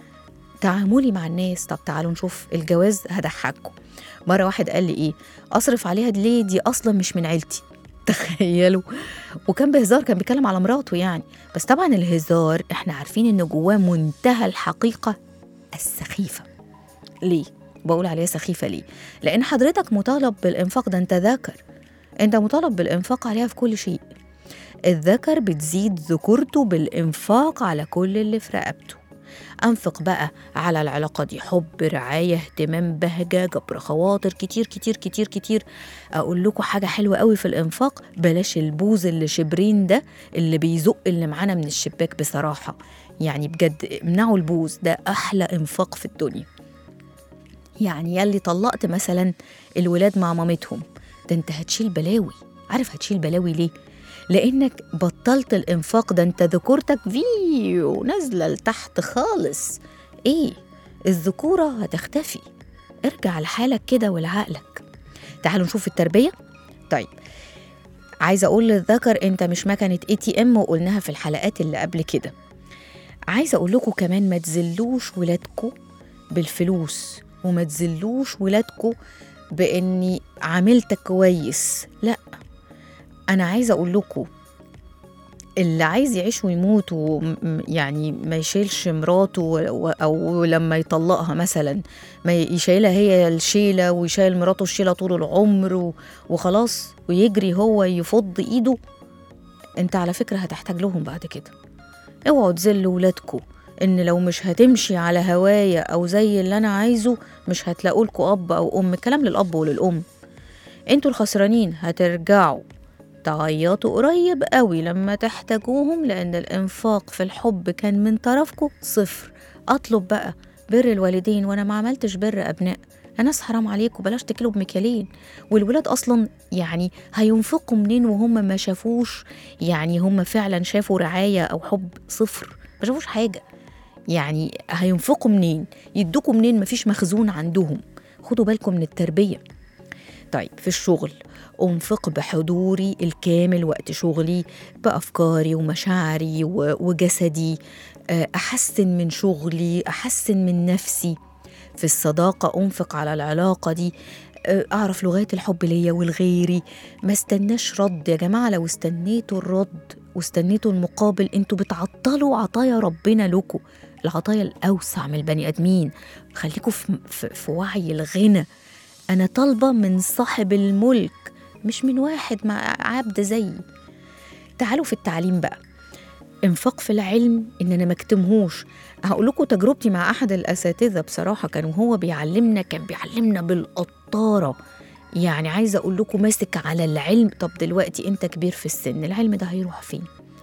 تعاملي مع الناس. طب تعالوا نشوف الجواز، هضحككم. مرة واحد قال لي إيه، أصرف عليها ليه، دي أصلا مش من عيلتي. تخيلوا، وكان بهزار، كان بيتكلم على مراته يعني، بس طبعا الهزار احنا عارفين إنه جواه منتهى الحقيقة السخيفة. ليه بقول عليها سخيفة؟ ليه؟ لأن حضرتك مطالب بالإنفاق، ده أنت ذكر، أنت مطالب بالإنفاق عليها في كل شيء. الذكر بتزيد ذكورته بالإنفاق على كل اللي في رقبته. أنفق بقى على العلاقة دي، حب، رعاية، اهتمام، بهجة، جبر خواطر، كتير كتير كتير كتير. أقول لكم حاجة حلوة قوي في الإنفاق، بلاش البوز اللي شبرين ده اللي بيزق اللي معانا من الشباك بصراحة، يعني بجد امنعوا البوز ده، أحلى إنفاق في الدنيا. يعني يلي طلقت مثلا الولاد مع مامتهم، ده انت هتشيل بلاوي. عارف هتشيل بلاوي ليه؟ لأنك بطلت الإنفاق. ده أنت ذكورتك فيو نازلة لتحت خالص. إيه؟ الذكورة هتختفي. ارجع لحالك كده ولعقلك. تعالوا نشوف التربية. طيب، عايزة أقول للذكر أنت مش مكنة اي تي ام، وقلناها في الحلقات اللي قبل كده. عايزة أقول لكم كمان ما تزلوش ولادكم بالفلوس، وما تزلوش ولادكم بإني عملتك كويس. لا، أنا عايزة أقول لكم اللي عايز يعيش ويموت ويعني ما يشيلش مراته، أو لما يطلقها مثلا ما يشيلها هي الشيلة ويشيل مراته الشيلة طول العمر وخلاص ويجري هو يفض إيده، أنت على فكرة هتحتاج لهم بعد كده. اوعوا تذلوا ولادكم إن لو مش هتمشي على هواية أو زي اللي أنا عايزه مش هتلاقوا لكم أب أو أم. الكلام للأب وللأم، أنتوا الخسرانين. هترجعوا تعيطوا قريب قوي لما تحتاجوهم، لأن الإنفاق في الحب كان من طرفكم صفر. أطلب بقى بر الوالدين، وأنا ما عملتش بر أبناء. الناس حرام عليكم، بلاش تكلوا بمكيالين. والولاد أصلا يعني هينفقوا منين وهم ما شافوش؟ يعني هم فعلا شافوا رعاية أو حب؟ صفر، ما شافوش حاجة. يعني هينفقوا منين؟ يدوكوا منين؟ مفيش مخزون عندهم. خدوا بالكم من التربية. طيب، في الشغل أنفق بحضوري الكامل وقت شغلي، بأفكاري ومشاعري وجسدي. أحسن من شغلي، أحسن من نفسي. في الصداقة أنفق على العلاقة دي، أعرف لغات الحب ليا والغيري. ما استناش رد يا جماعة. لو استنيتوا الرد واستنيتوا المقابل انتوا بتعطلوا عطايا ربنا لكم، العطايا الأوسع من البني آدمين. خليكوا في, في, في وعي الغنى. أنا طالبة من صاحب الملك، مش من واحد مع عبد زي. تعالوا في التعليم بقى. انفاق في العلم إن أنا مكتمهوش. هقول لكم تجربتي مع أحد الأساتذة بصراحة، كان هو بيعلمنا كان بيعلمنا بالقطارة. يعني عايزة أقول لكم ماسك على العلم. طب دلوقتي أنت كبير في السن، العلم ده هيروح فين؟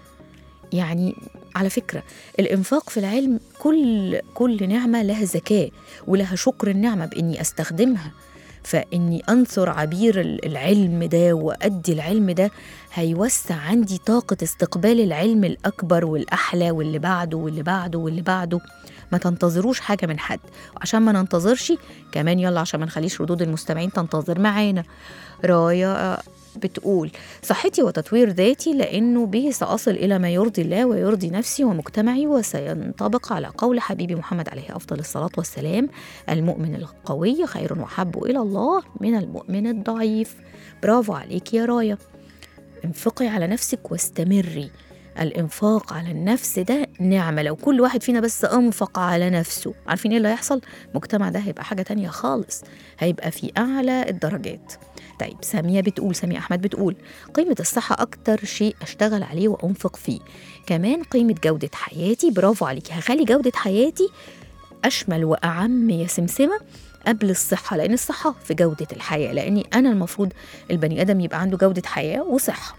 يعني على فكرة الإنفاق في العلم، كل كل نعمة لها زكاة ولها شكر النعمة بإني أستخدمها. فإني أنثر عبير العلم ده وأدي العلم ده هيوسع عندي طاقة استقبال العلم الأكبر والأحلى واللي بعده واللي بعده واللي بعده. ما تنتظروش حاجة من حد، وعشان ما ننتظرش كمان يلا عشان ما نخليش ردود المستمعين تنتظر معانا. راية بتقول صحتي وتطوير ذاتي، لأنه به سأصل إلى ما يرضي الله ويرضي نفسي ومجتمعي، وسينطبق على قول حبيبي محمد عليه أفضل الصلاة والسلام: المؤمن القوي خير وحب إلى الله من المؤمن الضعيف. برافو عليك يا راية. انفقي على نفسك واستمري. الإنفاق على النفس ده نعمة. لو كل واحد فينا بس أنفق على نفسه، عارفين إيه اللي هيحصل؟ المجتمع ده هيبقى حاجة تانية خالص، هيبقى في أعلى الدرجات. طيب، سامية بتقول سامية أحمد بتقول قيمة الصحة أكتر شيء أشتغل عليه وأنفق فيه. كمان قيمة جودة حياتي. برافو عليكي. هخلي جودة حياتي أشمل وأعم يا سمسمة قبل الصحة، لأن الصحة في جودة الحياة، لأني أنا المفروض البني آدم يبقى عنده جودة حياة وصحة،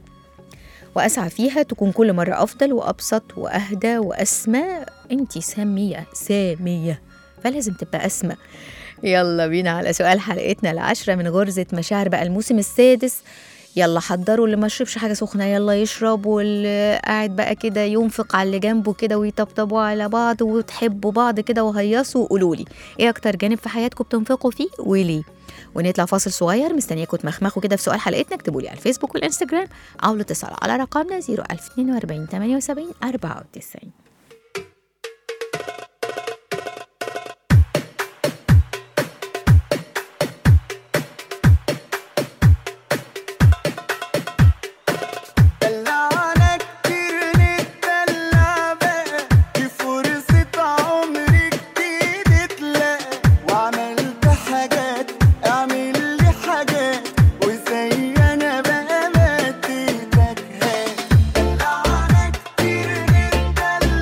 وأسعى فيها تكون كل مرة أفضل وأبسط وأهدى وأسمى. أنتي سامية سامية فلازم تبقى أسمى. يلا بينا على سؤال حلقتنا العشرة من غرزة مشاعر بقى، الموسم السادس. يلا حضروا اللي ما شربش حاجة سخنة يلا يشرب، واللي قاعد بقى كده ينفق على اللي جنبه كده ويطبطبوا على بعض وتحبوا بعض كده وهيصوا. وقولوا لي ايه أكتر جانب في حياتكم بتنفقوا فيه وليه؟ ونطلع فاصل صغير. مستنياكم تمخمخوا كده في سؤال حلقتنا. اكتبوا لي على الفيسبوك والانستجرام او اتصلوا على رقمنا صفر ألف واثنين وأربعين ثمانية وسبعين أربعة وتسعين. لا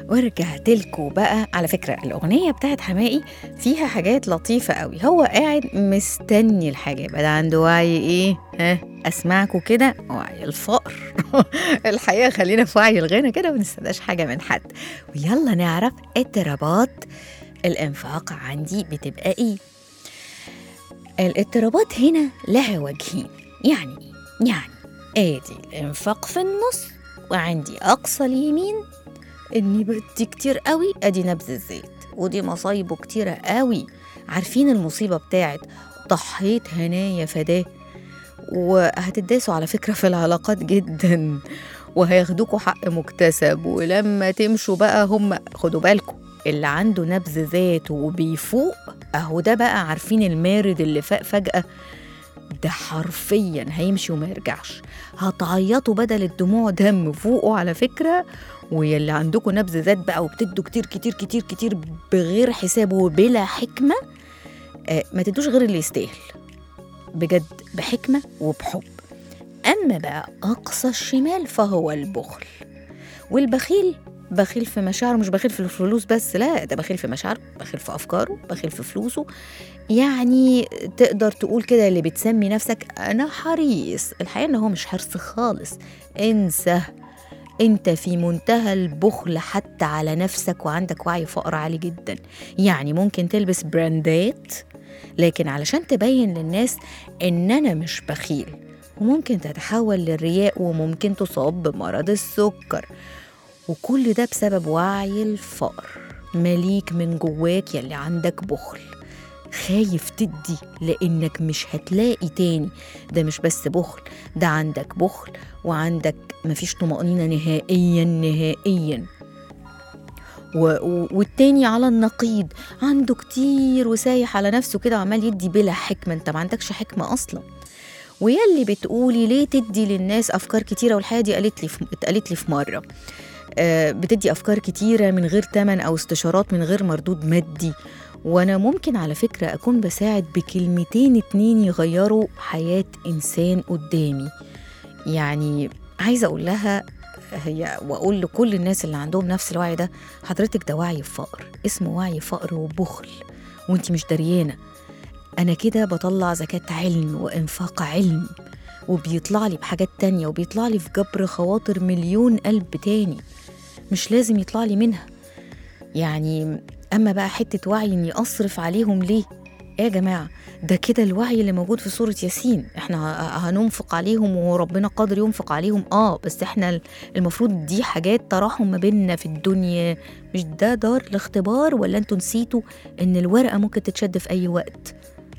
ورجعت لكم بقى. على فكرة الأغنية بتاعت حماقي فيها حاجات لطيفة قوي. هو قاعد مستني الحاجة، يبقى ده عنده وعي إيه؟ ها أسمعكم كده، وعي الفقر. الحقيقة خلينا في وعي الغنى كده ونستناش حاجة من حد. ويلا نعرف اضطرابات الإنفاق عندي بتبقى إيه. الاضطرابات هنا لها وجهين. يعني إيه؟ يعني آدي الإنفاق في النص، وعندي أقصى اليمين إني بدي كتير قوي، أدي نبذ الزيت، ودي مصايبه كتيرة قوي. عارفين المصيبة بتاعت ضحيت هنايا فداه، وهتداسوا على فكرة في العلاقات جدا، وهياخدوكوا حق مكتسب. ولما تمشوا بقى هم، خدوا بالكم، اللي عنده نبذ ذات وبيفوق اهو ده بقى، عارفين المارد اللي فاق فجأة ده حرفيا هيمشي وما يرجعش. هتعيطوا بدل الدموع دم، فوقوا على فكرة. ويلي عندكم نبذ ذات بقى وبتدوا كتير كتير كتير كتير بغير حساب وبلا حكمة، آه ما تدوش غير اللي يستاهل بجد، بحكمة وبحب. أما بقى أقصى الشمال فهو البخل. والبخيل بخيل في مشاعره، مش بخيل في الفلوس بس، لا ده بخيل في مشاعره، بخيل في أفكاره، بخيل في فلوسه. يعني تقدر تقول كده اللي بتسمي نفسك أنا حريص، الحقيقة إنه هو مش حرص خالص. انسى، انت في منتهى البخل حتى على نفسك، وعندك وعي فقر عالي جدا. يعني ممكن تلبس براندات لكن علشان تبين للناس ان انا مش بخيل، وممكن تتحول للرياء، وممكن تصاب بمرض السكر. وكل ده بسبب وعي الفقر. مليك من جواك يلي عندك بخل، خايف تدي لانك مش هتلاقي تاني. ده مش بس بخل، ده عندك بخل وعندك مفيش طمأنينة نهائيا نهائيا. والتاني على النقيض عنده كتير وسايح على نفسه كده وعمال يدي بلا حكمة. انت ما عندكش حكمة اصلا. ويلي بتقولي ليه تدي للناس افكار كتيرة، والحقيقة دي قالت لي في اتقالت لي في مرة، آه بتدي افكار كتيرة من غير تمن او استشارات من غير مردود مادي. وانا ممكن على فكرة اكون بساعد بكلمتين اتنين يغيروا حياة انسان قدامي. يعني عايزة اقول لها هي، واقول لكل الناس اللي عندهم نفس الوعي ده، حضرتك ده وعي فقر، اسمه وعي فقر وبخل وانتي مش دريانة. انا كده بطلع زكاة علم وانفاق علم، وبيطلع لي بحاجات تانية، وبيطلع لي في جبر خواطر مليون قلب تاني مش لازم يطلع لي منها. يعني اما بقى حتة وعي اني اصرف عليهم ليه؟ ايه يا جماعة، ده كده الوعي اللي موجود في سورة ياسين. احنا هننفق عليهم وربنا قادر ينفق عليهم، اه بس احنا المفروض دي حاجات تراحم ما بيننا في الدنيا، مش ده دار الاختبار. ولا انتوا نسيتوا ان الورقة ممكن تتشد في اي وقت؟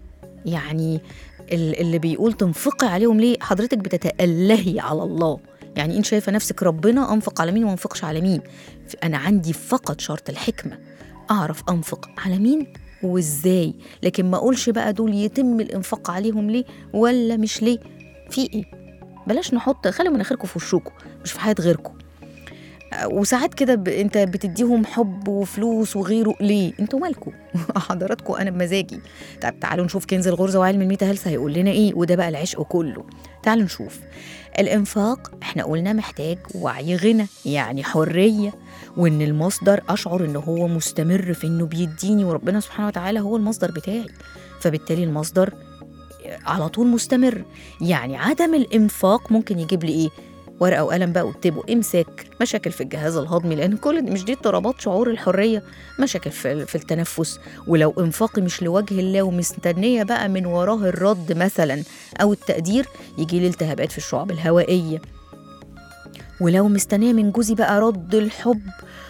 يعني اللي بيقول تنفقي عليهم ليه، حضرتك بتتألهي على الله. يعني انت شايفة نفسك ربنا انفق على مين وانفقش على مين؟ انا عندي فقط شرط الحكمة، اعرف انفق على مين وازاي، لكن ما اقولش بقى دول يتم الانفاق عليهم ليه ولا مش ليه. في ايه؟ بلاش نحط، خلي مناخيركم في وشكم مش في حياة غيركم. وساعات كده ب... انت بتديهم حب وفلوس وغيره ليه؟ انتوا مالكم؟ حضراتكم انا بمزاجي. طب تعالوا نشوف كنز الغرزة وعلم الميتا هيلث هيقول لنا ايه، وده بقى العشق كله. تعالوا نشوف. الانفاق احنا قلنا محتاج وعي غنى، يعني حرية، وان المصدر اشعر انه هو مستمر في انه بيديني، وربنا سبحانه وتعالى هو المصدر بتاعي، فبالتالي المصدر على طول مستمر. يعني عدم الانفاق ممكن يجيب لي ايه؟ ورقة وقلم بقى واكتبوا، امساك، مشاكل في الجهاز الهضمي، لان كل مش دي اضطرابات شعور الحرية، مشاكل في, في التنفس. ولو انفاقي مش لوجه الله ومستنية بقى من وراه الرد مثلا او التقدير، يجي لي التهابات في الشعب الهوائية. ولو مستنية من جوزي بقى رد الحب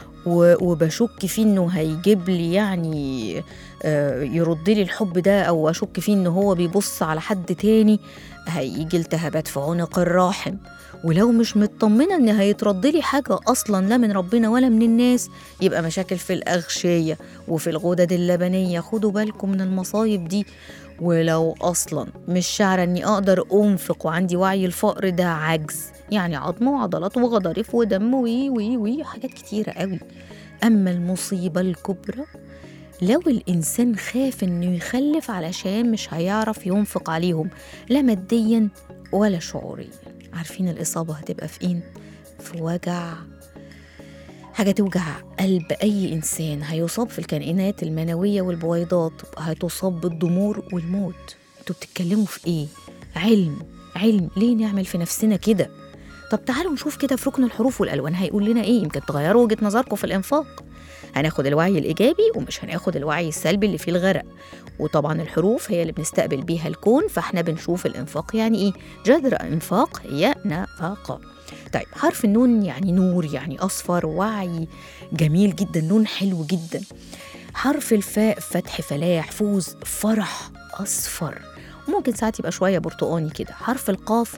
وبشك فيه انه هيجيب لي يعني يرد لي الحب ده، او اشك فيه انه هو بيبص على حد تاني، هيجي التهابات في عنق الرحم. ولو مش مطمنة ان هيترد لي حاجة اصلا لا من ربنا ولا من الناس، يبقى مشاكل في الاغشية وفي الغدد اللبنية. خدوا بالكم من المصايب دي. ولو اصلا مش شعر اني اقدر انفق وعندي وعي الفقر، ده عجز، يعني عظم وعضلات وغضاريف ودم وي وي وي حاجات كتيرة قوي. اما المصيبة الكبرى لو الانسان خاف انه يخلف علشان مش هيعرف ينفق عليهم لا ماديا ولا شعوريا. عارفين الإصابة هتبقى في إيه؟ في وجع حاجة توجع قلب أي إنسان هيصاب في الكائنات المنوية والبويضات، هتصاب بالضمور والموت. انتوا بتتكلموا في إيه؟ علم علم، ليه نعمل في نفسنا كده؟ طب تعالوا نشوف كده في ركن الحروف والألوان هيقول لنا إيه، يمكن تغيروا وجهة نظركم في الإنفاق. هناخد الوعي الإيجابي ومش هناخد الوعي السلبي اللي فيه الغرق. وطبعا الحروف هي اللي بنستقبل بيها الكون، فاحنا بنشوف الإنفاق يعني إيه. جذر إنفاق هي نفقة. طيب حرف النون يعني نور، يعني أصفر، وعي جميل جدا، نون حلو جدا. حرف الفاء فتح، فلاح، فوز، فرح، أصفر، ممكن ساعات يبقى شوية برتقاني كده. حرف القاف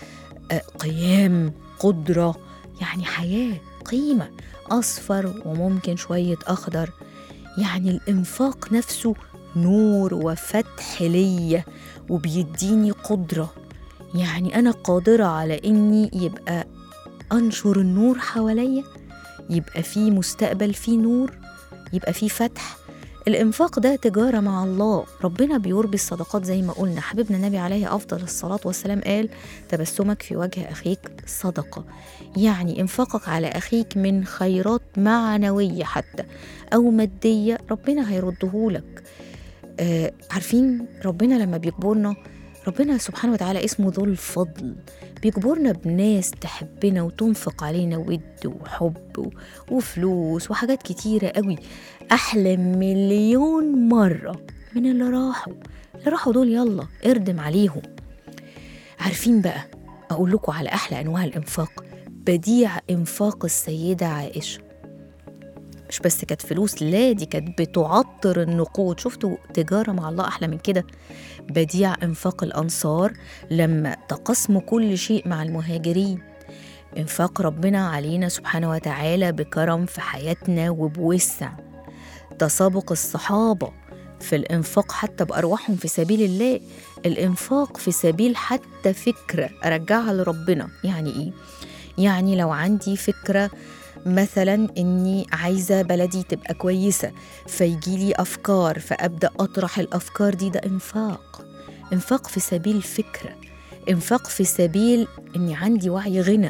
قيام، قدرة، يعني حياة، قيمة، أصفر وممكن شوية أخضر. يعني الإنفاق نفسه نور وفتح ليا وبيديني قدرة، يعني أنا قادرة على إني يبقى أنشر النور حواليا، يبقى في مستقبل في نور، يبقى في فتح. الإنفاق ده تجارة مع الله، ربنا بيربي الصدقات زي ما قلنا. حبيبنا النبي عليه أفضل الصلاة والسلام قال تبسمك في وجه أخيك صدقة، يعني إنفاقك على أخيك من خيرات معنوية حتى أو مادية ربنا هيردهولك. آه عارفين ربنا لما بيجبرنا، ربنا سبحانه وتعالى اسمه ذو الفضل، بيجبرنا بناس تحبنا وتنفق علينا ود وحب وفلوس وحاجات كتيرة قوي، أحلى مليون مرة من اللي راحوا. اللي راحوا دول يلا اردم عليهم. عارفين بقى أقول لكم على أحلى أنواع الإنفاق؟ بديع إنفاق السيدة عائشة. مش بس كانت فلوس، لا دي كانت بتعطر النقود. شفتوا تجارة مع الله أحلى من كده؟ بديع إنفاق الأنصار لما تقسموا كل شيء مع المهاجرين. إنفاق ربنا علينا سبحانه وتعالى بكرم في حياتنا وبوسع. تسابق الصحابة في الإنفاق حتى بأرواحهم في سبيل الله. الإنفاق في سبيل حتى فكرة أرجعها لربنا. يعني إيه؟ يعني لو عندي فكرة مثلا إني عايزة بلدي تبقى كويسة، فيجيلي أفكار فأبدأ أطرح الأفكار دي، ده إنفاق. إنفاق في سبيل فكرة، إنفاق في سبيل إني عندي وعي غنى.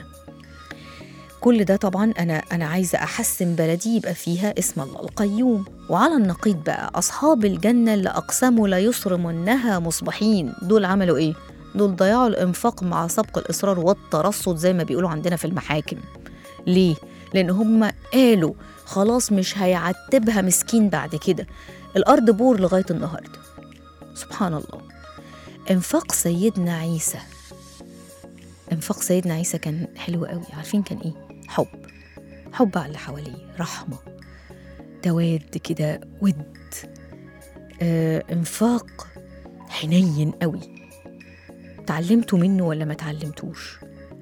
كل ده طبعا أنا أنا عايزة أحسن بلدي يبقى فيها اسم الله القيوم. وعلى النقيض بقى أصحاب الجنة اللي أقسموا لا يصرمنها مصبحين، دول عملوا إيه؟ دول ضيعوا الإنفاق مع سبق الإصرار والترصد زي ما بيقولوا عندنا في المحاكم. ليه؟ لأن هم قالوا خلاص مش هيعتبها مسكين بعد كده، الأرض بور لغاية النهاردة. سبحان الله. إنفاق سيدنا عيسى، إنفاق سيدنا عيسى كان حلو قوي. عارفين كان إيه؟ حب، حب على اللي حواليه، رحمة، تواد كده، ود. آه إنفاق حنين قوي. تعلمتوا منه ولا ما تعلمتوش؟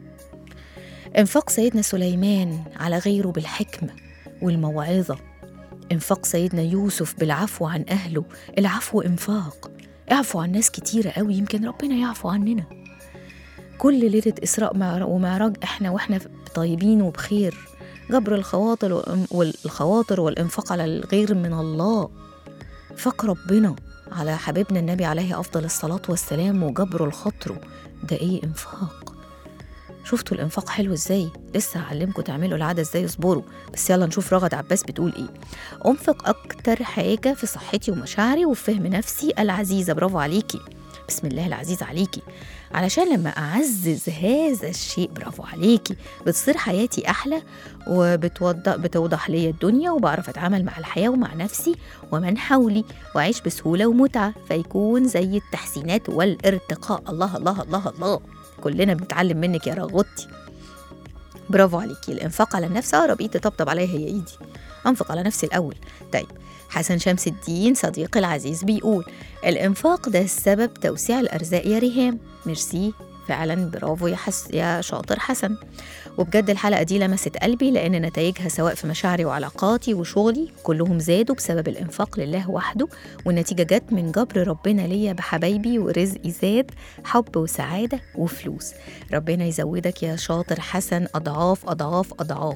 إنفاق سيدنا سليمان على غيره بالحكمة والموعظة. إنفاق سيدنا يوسف بالعفو عن أهله. العفو إنفاق، اعفو عن ناس كتيرة قوي، يمكن ربنا يعفو عننا. كل ليلة إسراء ومعراج إحنا وإحنا طيبين وبخير، جبر الخواطر والخواطر والإنفاق على الغير من الله. إنفاق ربنا على حبيبنا النبي عليه أفضل الصلاة والسلام وجبر الخطر، ده إيه؟ إنفاق. شفتوا الإنفاق حلو إزاي؟ لسه هعلمكم تعملوا العادة إزاي، اصبروا بس. يلا نشوف رغد عباس بتقول إيه. أنفق أكتر حاجة في صحتي ومشاعري وفهم نفسي العزيزة. برافو عليكي، بسم الله العزيز عليكي. علشان لما أعزز هذا الشيء، برافو عليكي، بتصير حياتي أحلى وبتوضح بتوضح لي الدنيا، وبعرف أتعامل مع الحياة ومع نفسي ومن حولي، وأعيش بسهولة ومتعة، فيكون زي التحسينات والارتقاء. الله الله الله الله، كلنا بنتعلم منك يا رغوتي. برافو عليكي. الإنفاق على النفس، اه ربيتي طبطب عليها هي إيدي، أنفق على نفسي الأول. طيب حسن شمس الدين صديقي العزيز بيقول الإنفاق ده السبب توسيع الأرزاق يا ريهام. ميرسي فعلا، برافو يا, حس يا شاطر حسن. وبجد الحلقة دي لمست قلبي، لأن نتائجها سواء في مشاعري وعلاقاتي وشغلي كلهم زادوا بسبب الإنفاق لله وحده، والنتيجة جت من جبر ربنا ليا بحبايبي، ورزقي زاد حب وسعادة وفلوس. ربنا يزودك يا شاطر حسن أضعاف أضعاف أضعاف.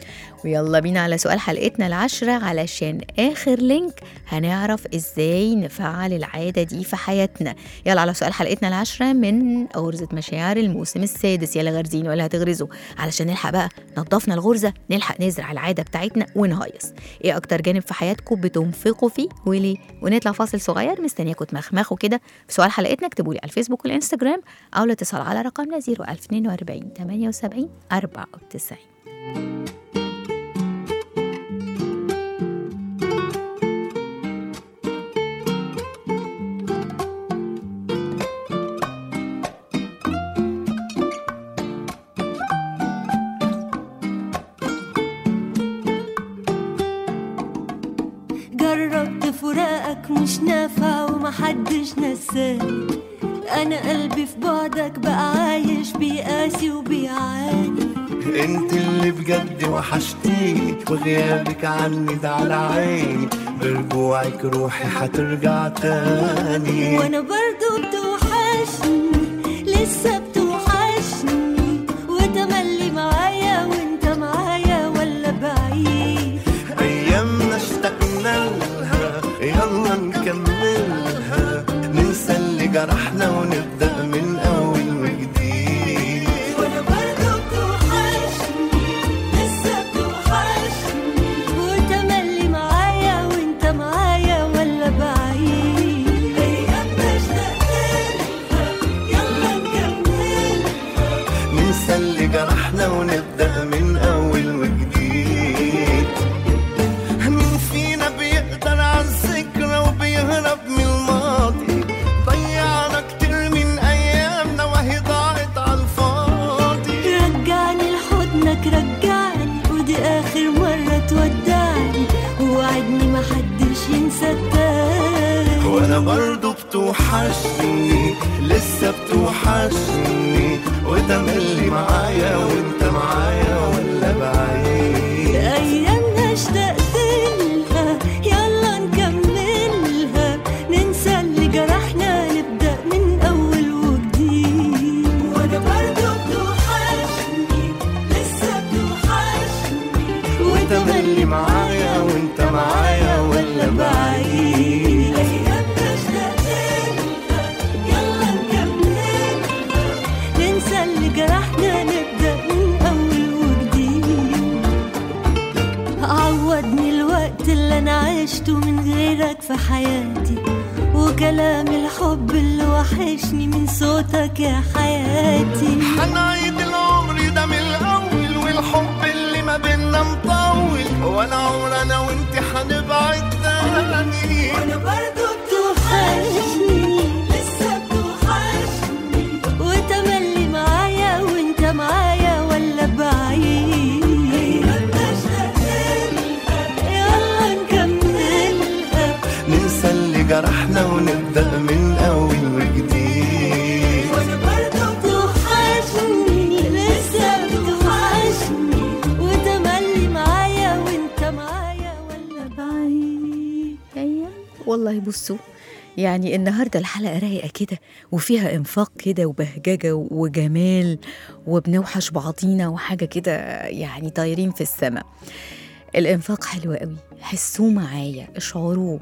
ويلا بينا على سؤال حلقتنا العشرة، علشان آخر لينك هنعرف إزاي نفعل العادة دي في حياتنا. يلا على سؤال حلقتنا العشرة من غرزة مشاعر الموسم السادس. يلا غرزين ولا هتغرزوا علشان نلحق بقى نضفنا الغرزة، نلحق نزرع العادة بتاعتنا ونهيص. إيه أكتر جانب في حياتكم بتنفقوا فيه وليه؟ ونطلع فاصل صغير، مستنياكم تمخمخوا كده في سؤال حلقتنا. اكتبوا لي على الفيسبوك والإنستجرام أو الاتصال على رقمنا صفر ألف واثنين وأربعين ثمانية وسبعين أربعة وتسعين. جربت فراقك مش نافع ومحدش نساني، أنا قلبي في بعدك بقى عايش بيقاسي وبيعاني. انت اللي بجد وحشتيني وغيابك عني ده على عيني، برجوعك روحي حترجع تاني. وانا برضو بتوحشني لسه بتوحشني، وتملي معايا وانت معايا ولا بعيد. ايامنا اشتقنا لها يلا نكملها، ننسى اللي جرحنا ونبدأ من اول وجديد. وانا برضو بتوحشني لسه بتوحشني، وتملي معايا وانت معايا ولا بعيد. ايامنا اشتقنا يلا نكملها، ننسى اللي جرحنا ونبدأ من اول وجديد. مين فينا بيقدر على الذكرى وبيهرب من الماضي؟ ضيعنا كتير من ايامنا وهي ضاعت على الفاضي. رجعني لحضنك رجعني، ودي اخر مرة تودعني، ووعدني محدش ينسى التاني. وانا برضو بتوحشني لسه بتوحشني، وتملي معايا وانت معايا ولا بعيد. ايامنا اشتقت لها يلا نكملها، ننسى اللي جرحنا نبدأ من اول وجديد. وانا برضو بتوحشني لسه بتوحشني، وتملي معايا وانت معايا ولا بعيد. ايامنا اشتقت لها يلا نكملها، ننسى اللي جرحنا نبدأ من اول وجديد. عوضني الوقت اللي انا عشته من غيرك في حياتي، وكلام الحب اللي وحشني من صوتك يا حياتي. هنعيد العمر ده من الاول، والحب اللي ما بينا مطول، ولا عمر انا وانت هنبعد تاني. وانا برضو بتوحشني لسه بتوحشني، وتملي معايا وانت معايا ولا بعيد. ايامنا اشتقنا يلا نكملها، ننسى اللي جرحنا ونبدأ من اول وجديد. وانا برضو بتوحشني لسه بتوحشني، وتملي معايا وانت معايا ولا بعيد. أيام والله. بصوا يعني النهاردة الحلقة رايقة كده وفيها إنفاق كده وبهججة وجمال، وبنوحش بعضينا وحاجة كده يعني طايرين في السماء. الإنفاق حلو قوي، حسوه معايا، اشعروه.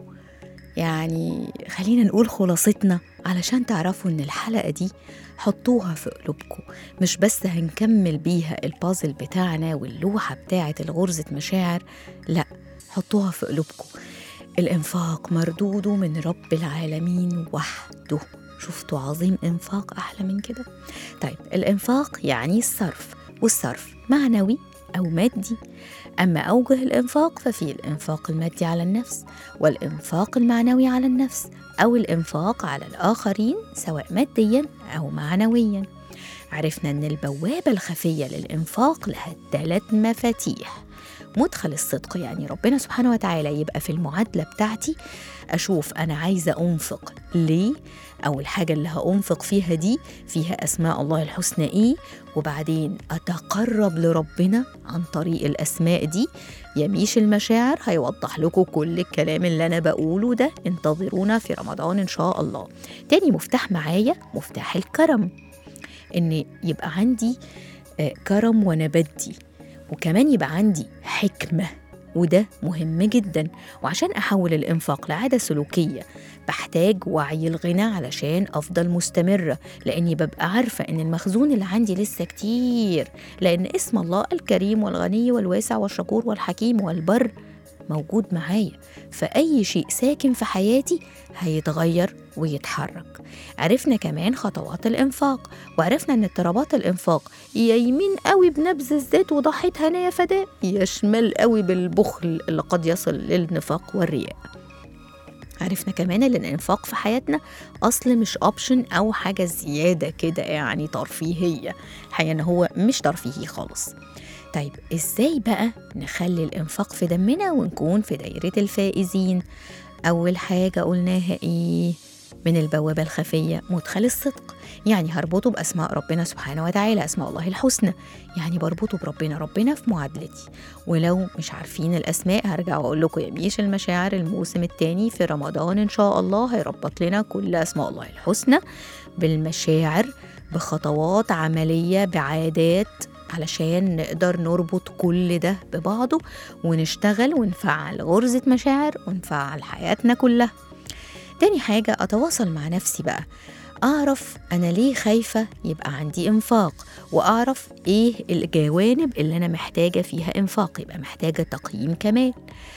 يعني خلينا نقول خلاصتنا علشان تعرفوا إن الحلقة دي حطوها في قلوبكم، مش بس هنكمل بيها البازل بتاعنا واللوحة بتاعة الغرزة مشاعر، لا حطوها في قلوبكم. الإنفاق مردوده من رب العالمين وحده. شفتوا عظيم إنفاق أحلى من كده؟ طيب الإنفاق يعني الصرف، والصرف معنوي أو مادي. أما أوجه الإنفاق ففي الإنفاق المادي على النفس، والإنفاق المعنوي على النفس، أو الإنفاق على الآخرين سواء ماديا أو معنويا. عرفنا أن البوابة الخفية للإنفاق لها ثلاث مفاتيح. مدخل الصدق، يعني ربنا سبحانه وتعالى يبقى في المعادلة بتاعتي، أشوف أنا عايزة أنفق ليه، أو الحاجة اللي هأنفق فيها دي فيها أسماء الله الحسنى إيه، وبعدين أتقرب لربنا عن طريق الأسماء دي. يميش المشاعر هيوضح لكم كل الكلام اللي أنا بقوله ده، انتظرونا في رمضان إن شاء الله. تاني مفتاح معايا مفتاح الكرم، إن يبقى عندي كرم وأنا بدي، وكمان يبقى عندي حكمة، وده مهم جدا. وعشان أحول الإنفاق لعادة سلوكية بحتاج وعي الغنى علشان أفضل مستمرة، لأني ببقى عارفة إن المخزون اللي عندي لسه كتير، لأن اسم الله الكريم والغني والواسع والشكور والحكيم والبر موجود معايا، فأي شيء ساكن في حياتي هيتغير ويتحرك. عرفنا كمان خطوات الإنفاق، وعرفنا إن اضطرابات الإنفاق يا يمين قوي بنبذ الزيت وضحية هنايا فداء، يا شمال قوي بالبخل اللي قد يصل للنفاق والرياء. عرفنا كمان ان الانفاق في حياتنا اصل مش اوبشن او حاجه زياده كده يعني ترفيهيه، الحقيقه ان هو مش ترفيهي خالص. طيب ازاي بقى نخلي الانفاق في دمنا ونكون في دايره الفائزين؟ اول حاجه قلناها ايه؟ من البوابه الخفيه مدخل الصدق، يعني هربطه باسماء ربنا سبحانه وتعالى، اسماء الله الحسنى، يعني بربطه بربنا، ربنا في معادلتي. ولو مش عارفين الاسماء هرجع واقول لكم يا ميش المشاعر الموسم الثاني في رمضان ان شاء الله هيربط لنا كل اسماء الله الحسنى بالمشاعر بخطوات عمليه بعادات علشان نقدر نربط كل ده ببعضه ونشتغل ونفعل غرزة مشاعر ونفعل حياتنا كلها. تاني حاجة أتواصل مع نفسي بقى، أعرف أنا ليه خايفة يبقى عندي إنفاق، وأعرف إيه الجوانب اللي أنا محتاجة فيها إنفاق، يبقى محتاجة تقييم كمان.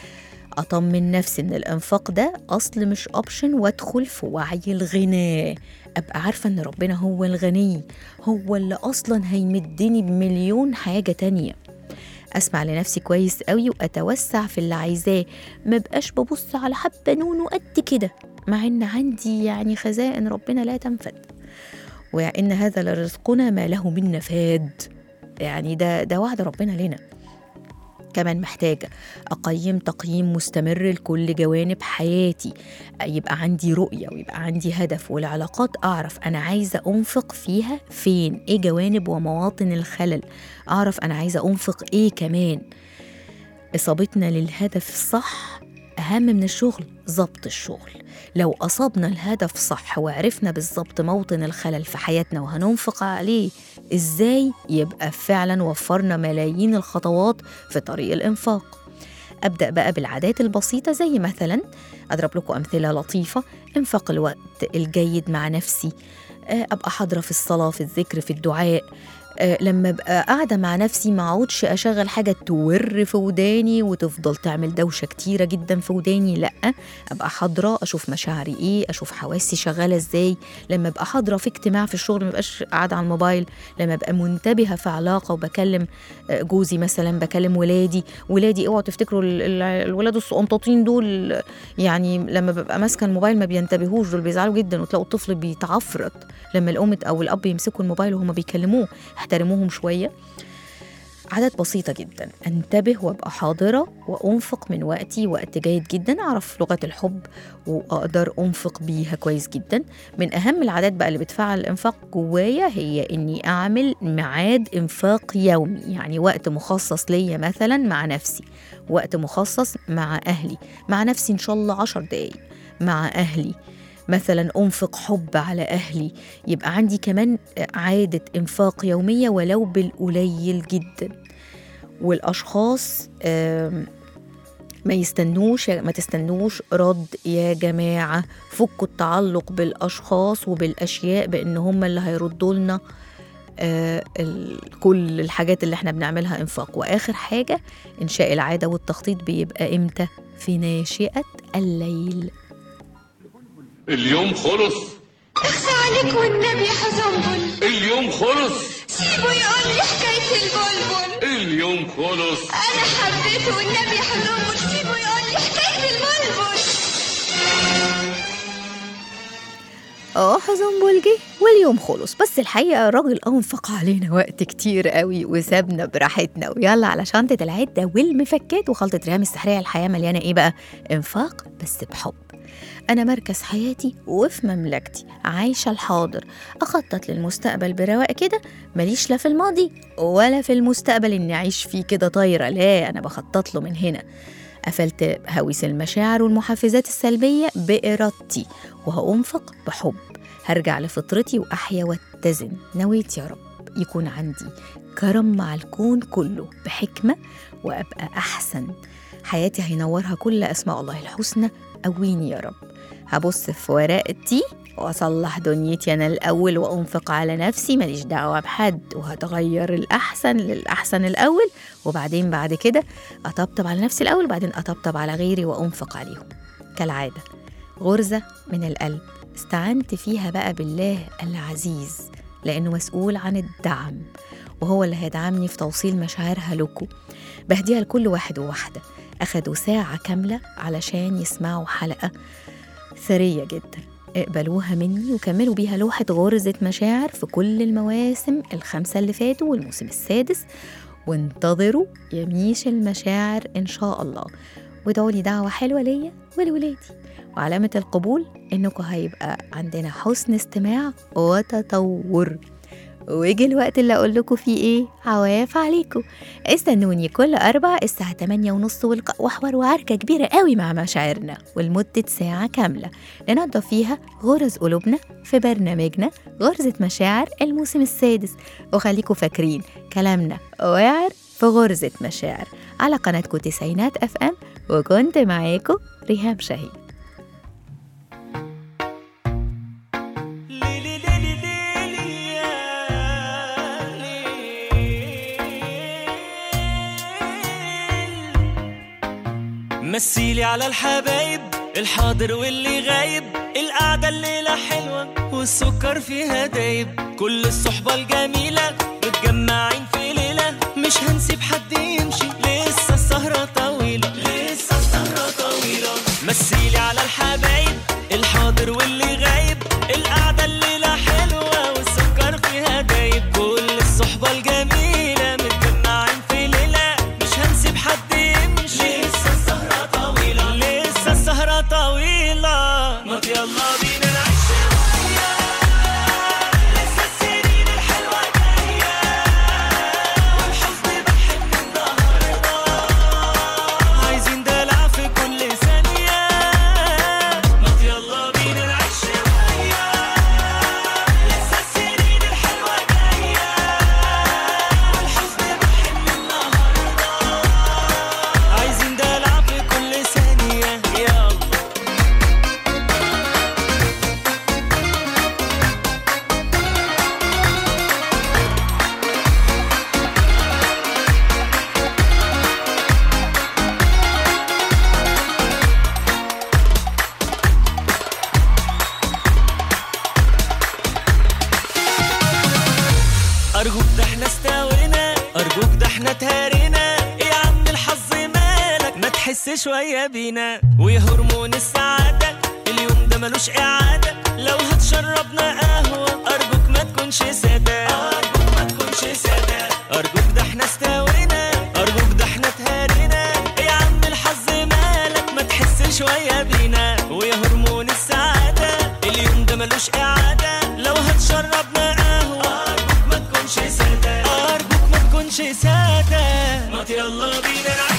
أطمن نفسي إن الإنفاق ده أصل مش أوبشن، وأدخل في وعي الغنى، أبقى عارفة إن ربنا هو الغني، هو اللي أصلا هيمدني بمليون حاجة تانية. أسمع لنفسي كويس قوي وأتوسع في اللي عايزاه، ما بقاش ببص على حبة نون وقد كده، مع إن عندي يعني خزائن ربنا لا تنفد، وإن هذا لرزقنا ما له من نفاد، يعني ده ده وعد ربنا لنا. كمان محتاجة أقيم تقييم مستمر لكل جوانب حياتي، يبقى عندي رؤية ويبقى عندي هدف، والعلاقات أعرف أنا عايزة أنفق فيها فين، إيه جوانب ومواطن الخلل، أعرف أنا عايزة أنفق إيه كمان. إصابتنا للهدف الصح أهم من الشغل، ضبط الشغل. لو أصابنا الهدف صح وعرفنا بالضبط موطن الخلل في حياتنا وهننفق عليه إزاي، يبقى فعلا وفرنا ملايين الخطوات في طريق الإنفاق. أبدأ بقى بالعادات البسيطة، زي مثلا أضرب لكم أمثلة لطيفة: إنفاق الوقت الجيد مع نفسي، أبقى حاضرة في الصلاة، في الذكر، في الدعاء. أه لما أبقى قاعدة مع نفسي ما اقعدش أشغل حاجة تور في وداني وتفضل تعمل دوشة كتيرة جدا في وداني، لأ، أبقى حاضرة، أشوف مشاعري إيه، أشوف حواسي شغالة إزاي. لما أبقى حاضرة في اجتماع في الشغل ما بقاش قاعدة على الموبايل، لما أبقى منتبهة في علاقة وبكلم جوزي مثلا، بكلم ولادي ولادي اوعوا تفتكروا الولاد الصقنطاطين دول يعني لما ببقى ماسكة الموبايل ما بينتبهوش، دول بيزعلوا جدا، وتلاقوا الطفل بيتعفرت لما الأم أو الأب يمسكوا الموبايل وهم بيكلموه، احترموهم شوية. عادات بسيطة جدا، انتبه وابقى حاضرة وأنفق من وقتي وقت جيد جدا، أعرف لغة الحب وأقدر أنفق بيها كويس جدا. من أهم العادات بقى اللي بتفعل الإنفاق جوايا هي إني أعمل ميعاد إنفاق يومي، يعني وقت مخصص ليا مثلا مع نفسي، وقت مخصص مع أهلي، مع نفسي إن شاء الله عشر دقايق، مع أهلي مثلا أنفق حب على أهلي. يبقى عندي كمان عادة إنفاق يومية ولو بالقليل جدا. والأشخاص ما يستنوش ما تستنوش رد يا جماعة، فكوا التعلق بالأشخاص وبالأشياء بأن هم اللي هيردوا لنا كل الحاجات اللي احنا بنعملها إنفاق. وآخر حاجة، إنشاء العادة والتخطيط بيبقى إمتى؟ في ناشئة الليل. اليوم خلص، اخفى عليك والنبي يا حزنبل، اليوم خلص، سيبه يقول لي حكاية البلبل، اليوم خلص، أنا حبيته والنبي يا حزنبل، سيبه يقول لي حكاية البلبل. اه حزنبل جه واليوم خلص، بس الحقيقة الراجل أنفق علينا وقت كتير قوي وسابنا براحتنا. ويلا على شنطة العدة والمفكات وخلطة ريهام السحرية، الحياة مليانة إيه بقى؟ إنفاق بس بحب. أنا مركز حياتي وفي مملكتي، عايشة الحاضر، أخطط للمستقبل برواق كده، ماليش لا في الماضي ولا في المستقبل إني أعيش فيه كده طايرة، لا، أنا بخطط له من هنا. قفلت هويس المشاعر والمحفزات السلبية بإرادتي، وهأنفق بحب، هرجع لفطرتي وأحيا واتزن. نويت يا رب. يكون عندي كرم مع الكون كله بحكمة وأبقى أحسن. حياتي هينورها كل أسماء الله الحسنى. قويني يا رب. هبص في ورقتي وأصلح دنيتي أنا الأول وأنفق على نفسي، ماليش دعوة بحد، وهتغير الأحسن للأحسن الأول، وبعدين بعد كده أطبطب على نفسي الأول، وبعدين أطبطب على غيري وأنفق عليهم. كالعادة غرزة من القلب استعنت فيها بقى بالله العزيز، لأنه مسؤول عن الدعم وهو اللي هيدعمني في توصيل مشاعرها لكم. بهديها لكل واحد وواحدة أخدوا ساعة كاملة علشان يسمعوا حلقة ثرية جدا. اقبلوها مني وكملوا بيها لوحة غرزة مشاعر في كل المواسم الخمسة اللي فاتوا والموسم السادس، وانتظروا يميش المشاعر إن شاء الله. وادعوا لي دعوة حلوة ليا ولولادي، وعلامة القبول إنكم هيبقى عندنا حسن استماع وتطور. ويجي الوقت اللي أقول لكم فيه إيه عواف عليكم. استنوني كل أربع الساعة تمانية ونص والقاء وحوار وعركة كبيرة قوي مع مشاعرنا، والمدة ساعة كاملة ننظف فيها غرز قلوبنا في برنامجنا غرزة مشاعر الموسم السادس. وخليكم فاكرين كلامنا واعر في غرزة مشاعر على قناتكم تسعينات أف أم، وكنت معاكم ريهام شاهين. مثيلي على الحبايب الحاضر واللي غايب، القعدة الليلة حلوة والسكر فيها دايب، كل الصحبة الجميلة متجمعين في ليلة، مش هنسيب حد يمشي لسه السهرة طويلة، لسه السهرة طويلة. مثيلي على الحبايب الحاضر واللي غايب، القعدة الليلة حلوة والسكر فيها دايب، كل الصحبة الجميلة متجمعين في ليلة، مش هنسيب حد يمشي لسه السهرة طويلة، لسه السهرة طويلة. ما يلا بينا نعيش شوية، لسه السنين الحلوة جاية، والحزن بحب النهاردة، عايزين دلع في كل ثانية. ما يلا بينا نعيش شوية، لسه السنين الحلوة جاية، والحزن بحب النهاردة، عايزين دلع في كل ثانية. يلا أرجوك ده احنا استوينا، أرجوك ده احنا تهرينا، يا عم الحظ مالك ما تحس شوية بينا، ويا هرمون السعادة اليوم ده ملوش إعادة، لو هتشربنا قهوة أرجوك ما تكونش سادة، أرجوك ما تكونش سادة. أرجوك ده احنا استوينا، أرجوك ده احنا تهرينا، يا عم الحظ مالك ما تحس شوية بينا، ويا هرمون السعادة اليوم ده ملوش إعادة، لو هتشربنا قهوة أرجوك ما تكونش سادة، أرجوك ما تكونش سادة. ما يلا بينا